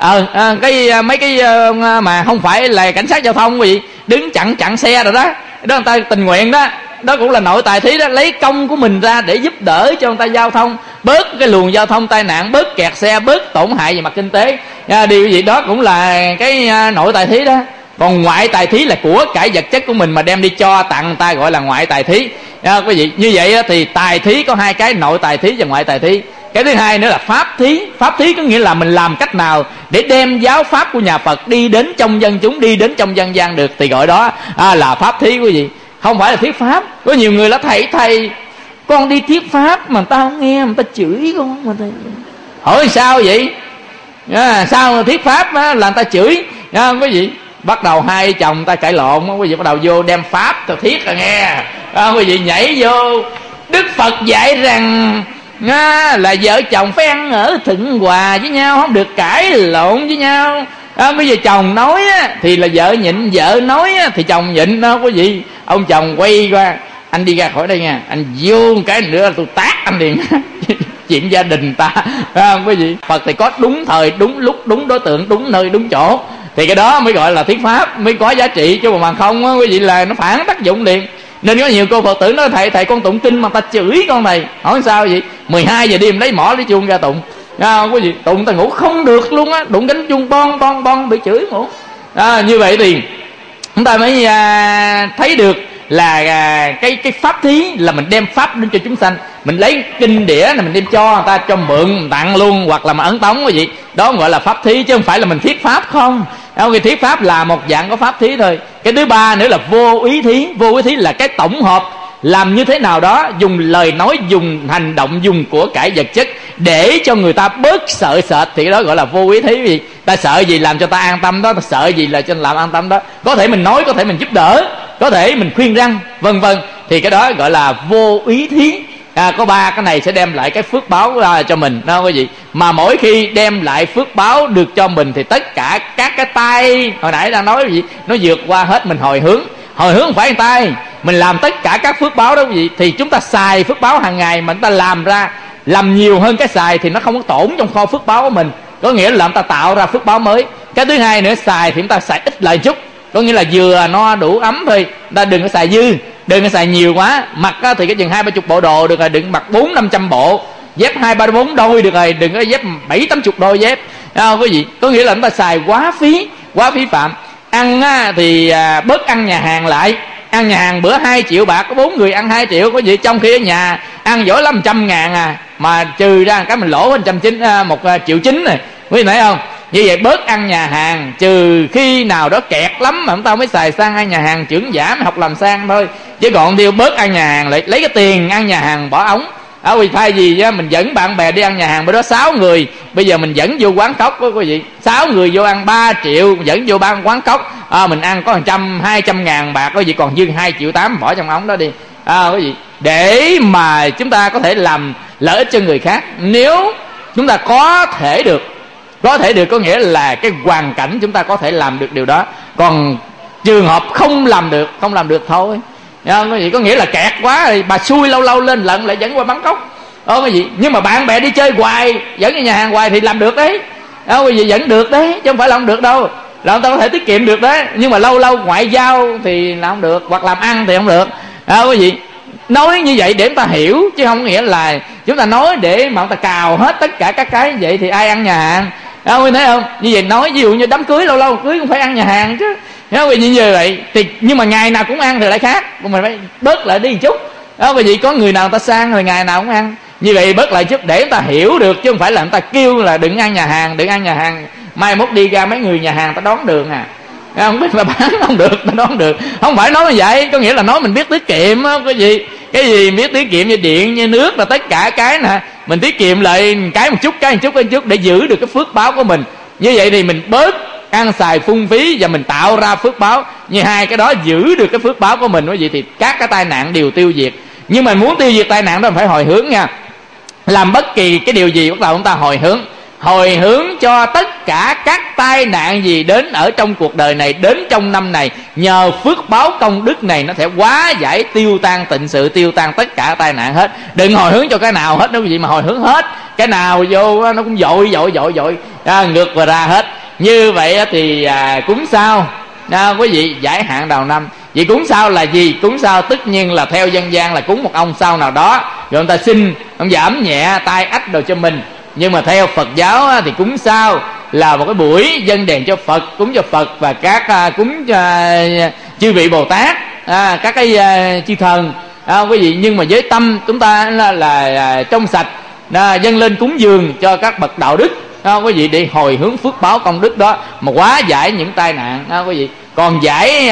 mấy cái mà không phải là cảnh sát giao thông, quý vị, đứng chặn xe rồi đó, đó người ta tình nguyện đó, đó cũng là nội tài thí đó. Lấy công của mình ra để giúp đỡ cho người ta giao thông, bớt cái luồng giao thông tai nạn, bớt kẹt xe, bớt tổn hại về mặt kinh tế. Điều gì đó cũng là cái nội tài thí đó. Còn ngoại tài thí là của cải vật chất của mình mà đem đi cho tặng người ta, gọi là ngoại tài thí. Quý vị, như vậy thì tài thí có 2 cái, nội tài thí và ngoại tài thí. Cái thứ hai nữa là pháp thí. Pháp thí có nghĩa là mình làm cách nào để đem giáo pháp của nhà Phật đi đến trong dân chúng, đi đến trong dân gian được, thì gọi đó là pháp thí quý vị. Không phải là thuyết pháp. Có nhiều người là thầy con đi thuyết pháp mà người ta không nghe, người ta chửi con mà thầy. Hỏi sao vậy? Sao thuyết pháp là người ta chửi quý vị. Bắt đầu hai chồng ta cãi lộn, quý vị bắt đầu vô đem pháp tôi thiết là nghe, quý vị nhảy vô. Đức Phật dạy rằng là vợ chồng phải ăn ở thuận hòa với nhau, không được cãi lộn với nhau. Bây giờ chồng nói thì là vợ nhịn, vợ nói thì chồng nhịn đó quý vị. Ông chồng quay qua: anh đi ra khỏi đây nha, anh vô cái nữa là tôi tát anh liền. Chuyện gia đình ta, quý vị. Phật thì có đúng thời, đúng lúc, đúng đối tượng, đúng nơi, đúng chỗ, thì cái đó mới gọi là thuyết pháp, mới có giá trị. Chứ mà không quý vị là nó phản tác dụng liền. Nên có nhiều cô Phật tử nói: thầy con tụng kinh mà ta chửi con này. Hỏi sao vậy? 12 giờ đêm lấy mỏ lấy chuông ra tụng, quý vị, tụng ta ngủ không được luôn á, đụng cánh chuông bon bị chửi ngủ. Như vậy thì chúng ta mới thấy được là cái pháp thí là mình đem pháp đến cho chúng sanh. Mình lấy kinh đĩa này mình đem cho người ta, cho mượn mình tặng luôn, hoặc là mà ấn tống quý vị. Đó gọi là pháp thí, chứ không phải là mình thuyết pháp không. Cái thuyết pháp là một dạng có pháp thí thôi. Cái thứ ba nữa là vô ý thí. Vô ý thí là cái tổng hợp, làm như thế nào đó, dùng lời nói, dùng hành động, dùng của cải vật chất để cho người ta bớt sợ sệt, thì cái đó gọi là vô ý thí. Vì ta sợ gì làm cho ta an tâm đó, ta sợ gì là cho làm an tâm đó. Có thể mình nói, có thể mình giúp đỡ, có thể mình khuyên răn, vân vân, thì cái đó gọi là vô ý thí. Có 3 cái này sẽ đem lại cái phước báo cho mình đó quý vị. Mà mỗi khi đem lại phước báo được cho mình thì tất cả các cái tay hồi nãy đang nói gì, nó vượt qua hết. Mình hồi hướng không phải tay, mình làm tất cả các phước báo đó quý vị. Thì chúng ta xài phước báo hàng ngày mà chúng ta làm nhiều hơn cái xài, thì nó không có tổn trong kho phước báo của mình. Có nghĩa là chúng ta tạo ra phước báo mới. Cái thứ hai nữa, xài thì chúng ta xài ít lại chút, có nghĩa là vừa no đủ ấm thôi. Ta đừng có xài dư, đừng có xài nhiều quá. Mặc thì cái chừng 20-30 bộ đồ được rồi, đừng mặc 400-500 bộ. Dép 2-3-4 đôi được rồi, đừng có dép 70-80 đôi dép. Quý vị, có nghĩa là chúng ta xài quá phí phạm. Ăn thì bớt ăn nhà hàng lại. Ăn nhà hàng bữa 2 triệu bạc, có 4 người ăn 2 triệu. Có gì trong khi ở nhà ăn giỏi lắm 100 ngàn mà trừ ra cái mình lỗ 1,9 triệu này, quý vị thấy không? Như vậy bớt ăn nhà hàng, trừ khi nào đó kẹt lắm mà chúng ta mới xài sang ăn nhà hàng trưởng giả mới học làm sang thôi. Chứ còn tiêu bớt ăn nhà hàng, lại lấy cái tiền ăn nhà hàng bỏ ống. Vì thay vì mình dẫn bạn bè đi ăn nhà hàng, bữa đó 6 người, bây giờ mình dẫn vô quán cốc đó quý vị, 6 người vô ăn 3 triệu, dẫn vô ban quán cốc, mình ăn có 100-200 ngàn bạc, quý vị còn dư 2,8 triệu bỏ trong ống đó đi. Quý vị, để mà chúng ta có thể làm lợi ích cho người khác. Nếu chúng ta có thể được, có nghĩa là cái hoàn cảnh chúng ta có thể làm được điều đó. Còn trường hợp không làm được thôi. Quý vị, có nghĩa là kẹt quá rồi, bà xui lâu lên lận lại dẫn qua bán cốc. Cái gì nhưng mà bạn bè đi chơi hoài, dẫn đi nhà hàng hoài thì làm được đấy. Cái gì vẫn được đấy, chứ không phải là không được đâu. Là người ta có thể tiết kiệm được đấy, nhưng mà lâu lâu ngoại giao thì là không được, hoặc làm ăn thì không được. Cái gì nói như vậy để người ta hiểu, chứ không nghĩa là chúng ta nói để mà người ta cào hết tất cả các cái vậy thì ai ăn nhà hàng. Thấy không? Như vậy nói ví dụ như đám cưới lâu lâu cưới cũng phải ăn nhà hàng chứ. Như vậy thì nhưng mà ngày nào cũng ăn thì lại khác, mình phải bớt lại đi một chút. Bởi vì có người nào người ta sang rồi ngày nào cũng ăn, như vậy bớt lại chút để người ta hiểu được, chứ không phải là người ta kêu là đừng ăn nhà hàng, đừng ăn nhà hàng, mai mốt đi ra mấy người nhà hàng ta đón đường không biết là bán không được, ta đón được. Không phải nói như vậy, có nghĩa là nói mình biết tiết kiệm á. Cái gì biết tiết kiệm như điện như nước là tất cả cái nè, mình tiết kiệm lại cái một chút để giữ được cái phước báo của mình. Như vậy thì mình bớt ăn xài phung phí và mình tạo ra phước báo. Như hai cái đó giữ được cái phước báo của mình, như vậy thì các cái tai nạn đều tiêu diệt. Nhưng mà muốn tiêu diệt tai nạn đó mình phải hồi hướng nha. Làm bất kỳ cái điều gì bắt đầu chúng ta hồi hướng cho tất cả các tai nạn gì đến ở trong cuộc đời này, đến trong năm này, nhờ phước báo công đức này nó sẽ hóa giải, tiêu tan tịnh sự, tiêu tan tất cả tai nạn hết. Đừng hồi hướng cho cái nào hết, đâu gì mà hồi hướng hết cái nào vô nó cũng dội ngược và ra hết. Như vậy thì cúng sao quý vị giải hạn đầu năm. Vậy cúng sao là gì? Cúng sao tất nhiên là theo dân gian là cúng một ông sao nào đó, rồi người ta xin ông giảm nhẹ tai ách đồ cho mình. Nhưng mà theo Phật giáo thì cúng sao là một cái buổi dâng đèn cho Phật, cúng cho Phật và các cúng cho chư vị Bồ Tát, các cái chư thần, quý vị. Nhưng mà với tâm chúng ta là trong sạch, dâng lên cúng dường cho các bậc đạo đức, quý vị, để hồi hướng phước báo công đức đó mà hóa giải những tai nạn, quý vị. Còn giải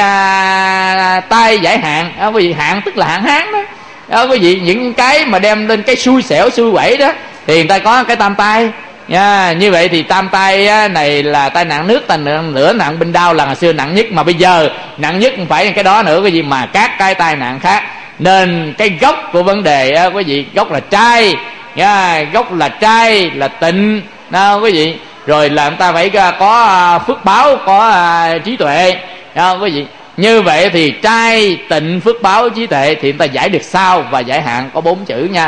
giải hạn, quý vị, hạn tức là hạn hán đó, quý vị. Những cái mà đem lên cái xui xẻo xui quẩy đó thì người ta có cái tam tai nha. Như vậy thì tam tai này là tai nạn nước, tai nạn lửa, nạn binh đao là ngày xưa nặng nhất, mà bây giờ nặng nhất không phải cái đó nữa, cái gì mà các cái tai nạn khác. Nên cái gốc của vấn đề quý vị, gốc là trai nha, gốc là trai là tịnh quý vị. Rồi là người ta phải có phước báo, có trí tuệ quý vị. Như vậy thì trai tịnh phước báo trí tuệ thì người ta giải được sao và giải hạn có 4 chữ nha.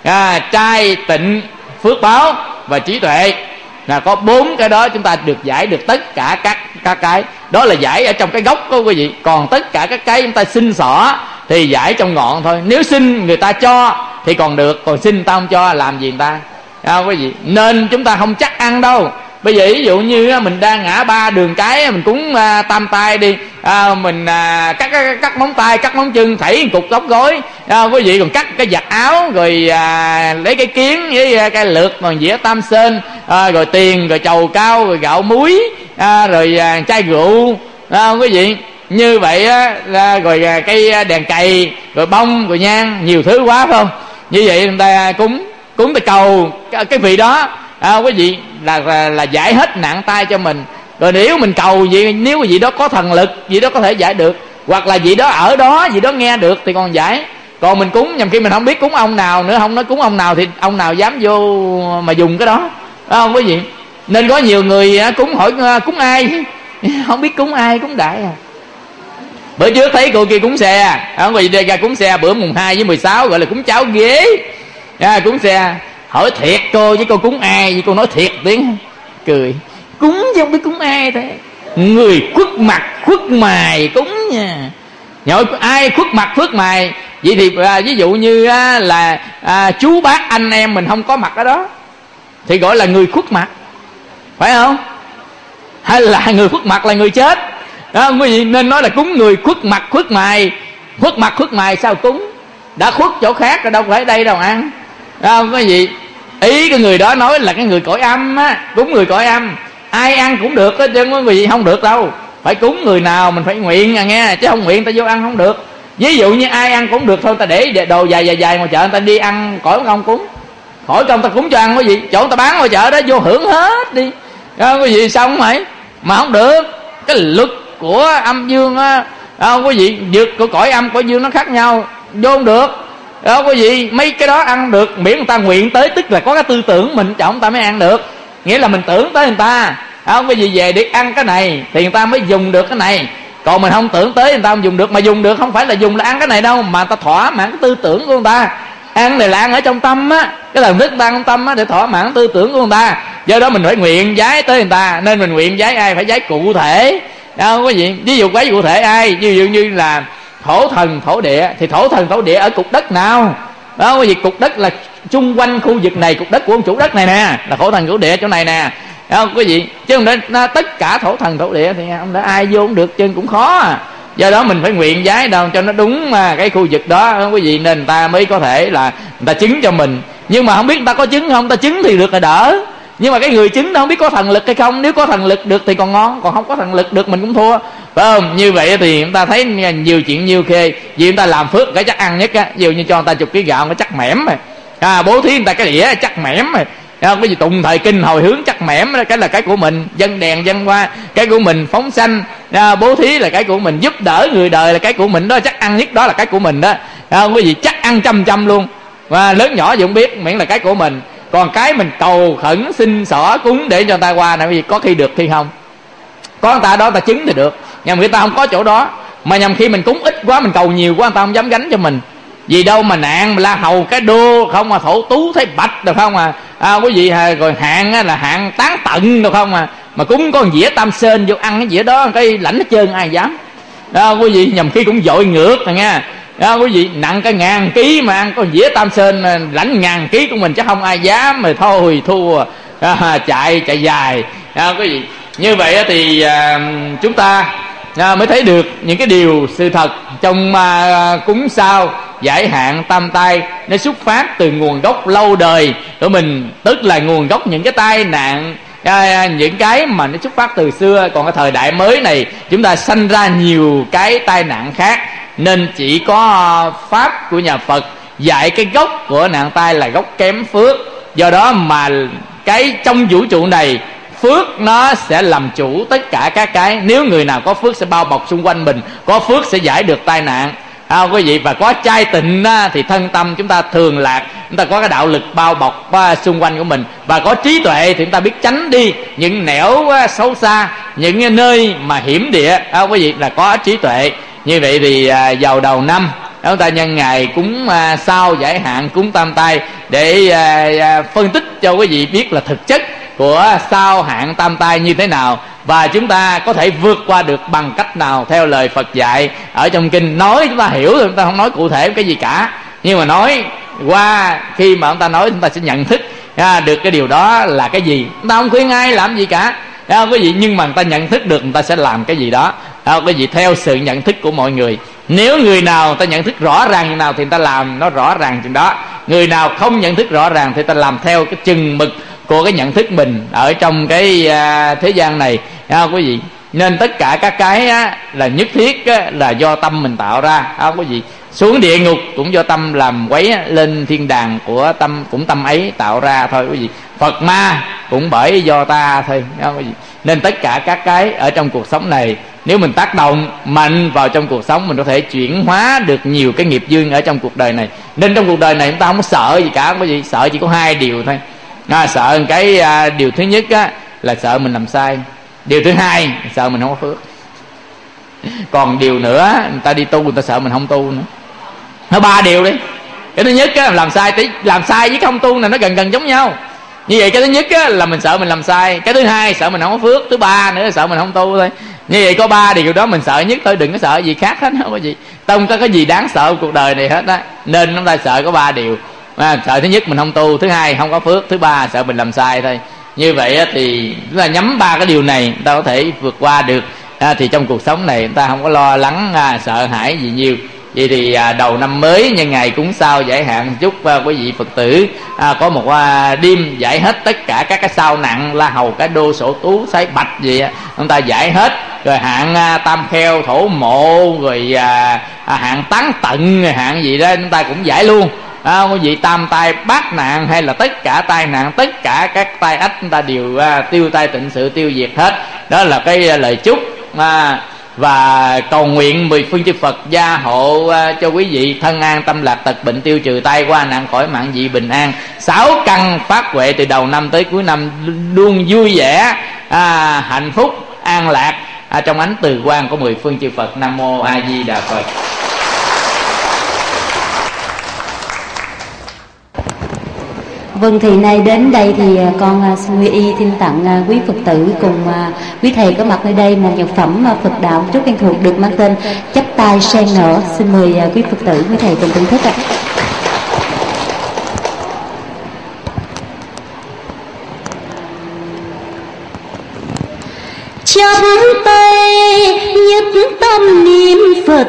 Trai tịnh phước báo và trí tuệ là có 4 cái đó, chúng ta được giải được tất cả các cái đó là giải ở trong cái gốc đó quý vị. Còn tất cả các cái chúng ta xin xỏ thì giải trong ngọn thôi. Nếu xin người ta cho thì còn được, còn xin ta không cho làm gì người ta quý vị. Nên chúng ta không chắc ăn đâu. Bây giờ ví dụ như mình đang ngã ba đường cái, mình cúng tam tai đi, mình cắt móng tay, cắt móng chân, thảy cục tóc gối, quý vị, còn cắt cái giặt áo, rồi lấy cái kiến với cái lược, còn dĩa tam sên, rồi tiền, rồi chầu cao, rồi gạo muối, rồi chai rượu, quý vị. Như vậy rồi cây đèn cày, rồi bông, rồi nhang, nhiều thứ quá phải không? Như vậy người ta cúng ta cầu cái vị đó, quý vị, là giải hết nạn tai cho mình. Rồi nếu mình cầu gì, nếu vị đó có thần lực, vị đó có thể giải được, hoặc là vị đó ở đó, vị đó nghe được thì còn giải. Còn mình cúng nhằm khi mình không biết cúng ông nào nữa, không nói cúng ông nào thì ông nào dám vô mà dùng cái đó, phải không quý vị? Nên có nhiều người cúng hỏi cúng ai, không biết cúng ai, cúng đại à. Bữa trước thấy cô kia cúng xe, không quý vị, ra cúng xe bữa mùng 2 với 16 gọi là cúng cháo ghế, cúng xe. Hỏi thiệt cô, với cô cúng ai? Với cô nói thiệt tiếng cười, cúng chứ không biết cúng ai thế. Người khuất mặt khuất mày cúng nha. Nhồi ai khuất mặt khuất mày? Vậy thì ví dụ như là chú bác anh em mình không có mặt ở đó thì gọi là người khuất mặt, phải không? Hay là người khuất mặt là người chết đó, quý vị. Nên nói là cúng người khuất mặt khuất mày. Khuất mặt khuất mày sao cúng? Đã khuất chỗ khác rồi, đâu phải đây đâu ăn. Quý vị, ý cái người đó nói là cái người cõi âm á, cúng người cõi âm. Ai ăn cũng được á, chứ quý vị không được đâu. Phải cúng người nào mình phải nguyện nghe, chứ không nguyện ta vô ăn không được. Ví dụ như ai ăn cũng được thôi, ta để đồ dài ngoài chợ, người ta đi ăn khỏi công cúng, khỏi công ta cúng cho ăn, quý vị. Chỗ người ta bán ngoài chợ đó vô hưởng hết đi, quý vị, xong rồi mà không được. Cái luật của âm dương á, quý vị, vượt của cõi âm cõi dương nó khác nhau, vô không được đó quý vị. Mấy cái đó ăn được miễn người ta nguyện tới, tức là có cái tư tưởng mình trọng ta mới ăn được. Nghĩa là mình tưởng tới người ta, quý vị, về để ăn cái này thì người ta mới dùng được cái này. Còn mình không tưởng tới người ta không dùng được. Mà dùng được không phải là dùng là ăn cái này đâu, mà người ta thỏa mãn cái tư tưởng của người ta. Ăn này là ăn ở trong tâm á, cái thần thức ta không tâm á, để thỏa mãn tư tưởng của người ta. Do đó mình phải nguyện giái tới người ta. Nên mình nguyện giái ai? Phải giái cụ thể, không có gì. Ví dụ giái cụ thể ai? Ví dụ như là thổ thần thổ địa, thì thổ thần thổ địa ở cục đất nào? Đó, cái gì? Cục đất là chung quanh khu vực này, cục đất của ông chủ đất này nè, là thổ thần thổ địa chỗ này nè, không có gì. Chứ không để tất cả thổ thần thổ địa thì không để ai vô cũng được, chân cũng khó à. Do đó mình phải nguyện giái đâu cho nó đúng cái khu vực đó, không có gì, nên người ta mới có thể là người ta chứng cho mình. Nhưng mà không biết người ta có chứng không, ta chứng thì được là đỡ. Nhưng mà cái người chứng nó không biết có thần lực hay không. Nếu có thần lực được thì còn ngon, còn không có thần lực được mình cũng thua, phải không? Như vậy thì chúng ta thấy nhiều chuyện nhiều khê. Vì chúng ta làm phước cái chắc ăn nhất á, ví dụ như cho người ta chục ký gạo nó chắc mẻm rồi, bố thí người ta cái đĩa chắc mẻm rồi, cái gì tụng thời kinh hồi hướng chắc mẻm, cái là cái của mình. Dân đèn dân hoa cái của mình, phóng sanh bố thí là cái của mình, giúp đỡ người đời là cái của mình đó, chắc ăn nhất đó là cái của mình đó, không có gì chắc ăn trăm luôn, và lớn nhỏ gì không biết, miễn là cái của mình. Còn cái mình cầu khẩn xin xỏ cúng để cho người ta qua này, có khi được khi không. Có người ta đó ta chứng thì được, nhưng mà người ta không có chỗ đó. Mà nhằm khi mình cúng ít quá, mình cầu nhiều quá, người ta không dám gánh cho mình. Vì đâu mà nạn la hầu cái đô không mà thổ tú thấy bạch được không quý vị. Rồi hạn là hạn tán tận được không mà cúng có một dĩa tam sơn vô ăn cái dĩa đó cái lãnh hết trơn, ai dám đó quý vị. Nhằm khi cũng dội ngược rồi nha đó quý vị, nặng cả 1000 ký mà ăn có dĩa tam sơn lãnh 1000 ký của mình, chắc không ai dám, mà thôi thua chạy dài đó quý vị. Như vậy thì chúng ta mới thấy được những cái điều sự thật trong cúng sao giải hạn tam tai. Nó xuất phát từ nguồn gốc lâu đời của mình, tức là nguồn gốc những cái tai nạn, những cái mà nó xuất phát từ xưa. Còn cái thời đại mới này chúng ta sanh ra nhiều cái tai nạn khác, nên chỉ có pháp của nhà Phật dạy cái gốc của nạn tai là gốc kém phước. Do đó mà cái trong vũ trụ này phước nó sẽ làm chủ tất cả các cái. Nếu người nào có phước sẽ bao bọc xung quanh mình, có phước sẽ giải được tai nạn, quý vị. Và có chai tịnh thì thân tâm chúng ta thường lạc, chúng ta có cái đạo lực bao bọc xung quanh của mình. Và có trí tuệ thì chúng ta biết tránh đi những nẻo xấu xa, những nơi mà hiểm địa, quý vị, là có trí tuệ. Như vậy thì vào đầu năm chúng ta nhân ngày cúng sao giải hạn, cúng tam tai để phân tích cho quý vị biết là thực chất của sao hạn tam tai như thế nào, và chúng ta có thể vượt qua được bằng cách nào theo lời Phật dạy ở trong kinh. Nói chúng ta hiểu thôi, chúng ta không nói cụ thể cái gì cả, nhưng mà nói qua khi mà chúng ta nói chúng ta sẽ nhận thức được cái điều đó là cái gì. Chúng ta không khuyên ai làm gì cả, quý vị, nhưng mà người ta nhận thức được người ta sẽ làm cái gì đó, quý vị, theo sự nhận thức của mọi người. Nếu người nào người ta nhận thức rõ ràng như nào thì người ta làm nó rõ ràng chừng đó. Người nào không nhận thức rõ ràng thì ta làm theo cái chừng mực của cái nhận thức mình ở trong cái thế gian này, quý vị. Nên tất cả các cái là nhất thiết là do tâm mình tạo ra, quý vị. Xuống địa ngục cũng do tâm làm quấy, lên thiên đàng của tâm cũng tâm ấy tạo ra thôi, quý vị. Phật ma cũng bởi do ta thôi, quý vị. Nên tất cả các cái ở trong cuộc sống này, nếu mình tác động mạnh vào trong cuộc sống, mình có thể chuyển hóa được nhiều cái nghiệp duyên ở trong cuộc đời này. Nên trong cuộc đời này chúng ta không có sợ gì cả, quý vị. Sợ chỉ có 2 điều thôi. Sợ cái điều thứ nhất là sợ mình làm sai. Điều thứ hai sợ mình không có phước. Còn điều nữa, người ta đi tu người ta sợ mình không tu nữa. Nó 3 điều đi. Cái thứ nhất làm sai với không tu này nó gần giống nhau. Như vậy cái thứ nhất là mình sợ mình làm sai, cái thứ hai sợ mình không có phước, thứ ba nữa là sợ mình không tu thôi. Như vậy có 3 điều đó mình sợ nhất thôi, đừng có sợ gì khác hết, không có gì. Không có cái gì đáng sợ cuộc đời này hết á. Nên chúng ta sợ có 3 điều. Sợ thứ nhất mình không tu, thứ hai không có phước, thứ ba sợ mình làm sai thôi. Như vậy thì chúng ta nhắm 3 cái điều này, chúng ta có thể vượt qua được. Thì trong cuộc sống này chúng ta không có lo lắng sợ hãi gì nhiều. Vậy thì đầu năm mới nhân ngày cúng sao giải hạn, chúc quý vị Phật tử có một đêm giải hết tất cả các cái sao nặng, la hầu cái đô sổ tú sái bạch gì chúng ta giải hết. Rồi hạn tam kheo thổ mộ, rồi hạn tán tận, hạn gì đó chúng ta cũng giải luôn. Quý vị, tam tai bát nạn hay là tất cả tai nạn, tất cả các tai ách chúng ta đều tiêu tai tịnh sự, tiêu diệt hết. Đó là cái lời chúc. Và cầu nguyện 10 phương chư Phật gia hộ cho quý vị thân an tâm lạc, tật bệnh tiêu trừ, tai qua nạn khỏi, mạng dị bình an, 6 căn phát huệ từ đầu năm tới cuối năm, luôn vui vẻ, hạnh phúc, an lạc trong ánh từ quang của 10 phương chư Phật. Nam mô A Di Đà Phật. Vâng, thì nay đến đây thì con xin Huy Y xin tặng quý Phật tử cùng quý thầy có mặt nơi đây một nhạc phẩm Phật đạo rất quen thuộc được mang tên Chắp Tay Sen Nở. Xin mời quý Phật tử quý thầy cùng thưởng thức ạ. Chắp tay nhất tâm niệm Phật,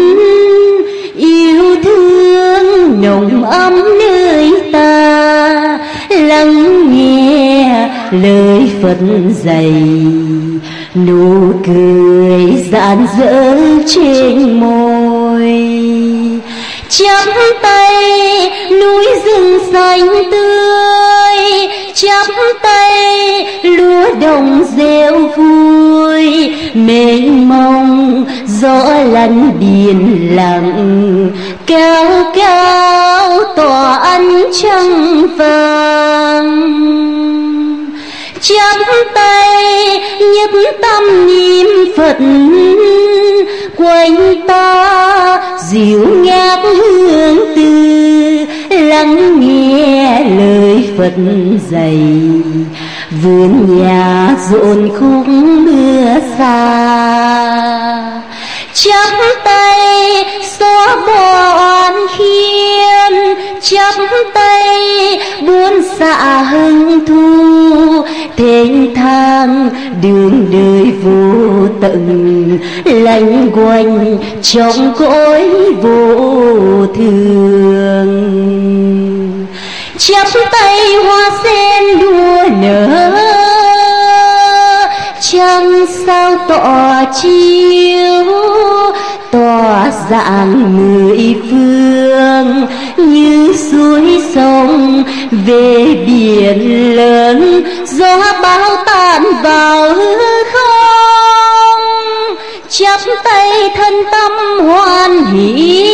yêu thương nồng ấm nơi ta, lắng nghe lời Phật dạy, nụ cười rạng rỡ trên môi. Chắp tay núi rừng xanh tươi, chắp tay lúa đồng reo vui, mênh mông gió lăn biển lặng, cao cao tỏa ánh trăng vàng. Chắp tay nhất tâm niệm Phật, quanh ta dịu ngát hương từ, lắng nghe lời Phật dạy, vườn nhà rộn khúc mưa xa. Chắp tay xóa bỏ oan khiên, chắp tay buông xả hứng thù, thênh thang đường đời vô tận, lanh quanh trong cõi vô thường. Chắp tay hoa sen đua nở, trăng sao tỏ chiếu, tỏa dạng mười phương, như suối sông về biển lớn, gió bão tan vào hư không. Chắp tay thân tâm hoan hỷ,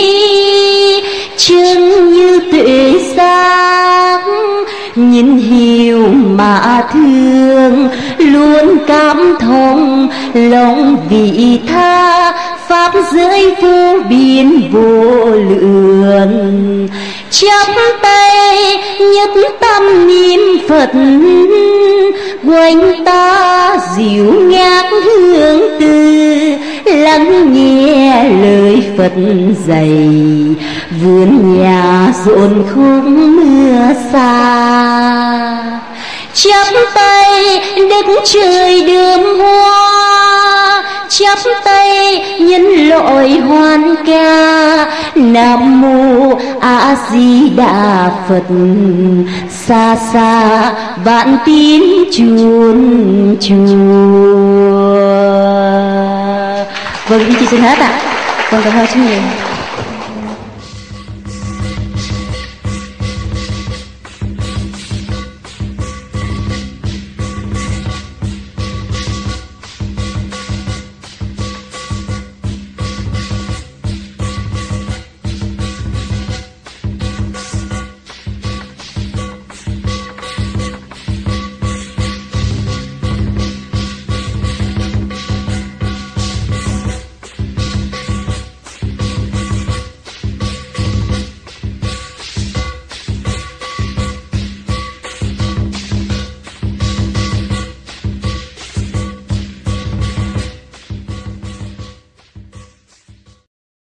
chân như tuệ sáng, nhìn hiu mà thương, luôn cảm thông lòng vị tha, pháp giới vô biên vô lượng. Chắp tay nhất tâm niệm Phật, quanh ta dịu ngát hương từ, lắng nghe lời Phật dạy, vườn nhà rộn khúc mưa xa. Chắp tay đất trời đơm hoa, chắp tay nhân loại hoan ca, Nam Mô A Di Đà Phật, xa xa vạn tín chuồn chùa. Vâng, chị xin hết ạ. Vâng, cảm ơn rất nhiều.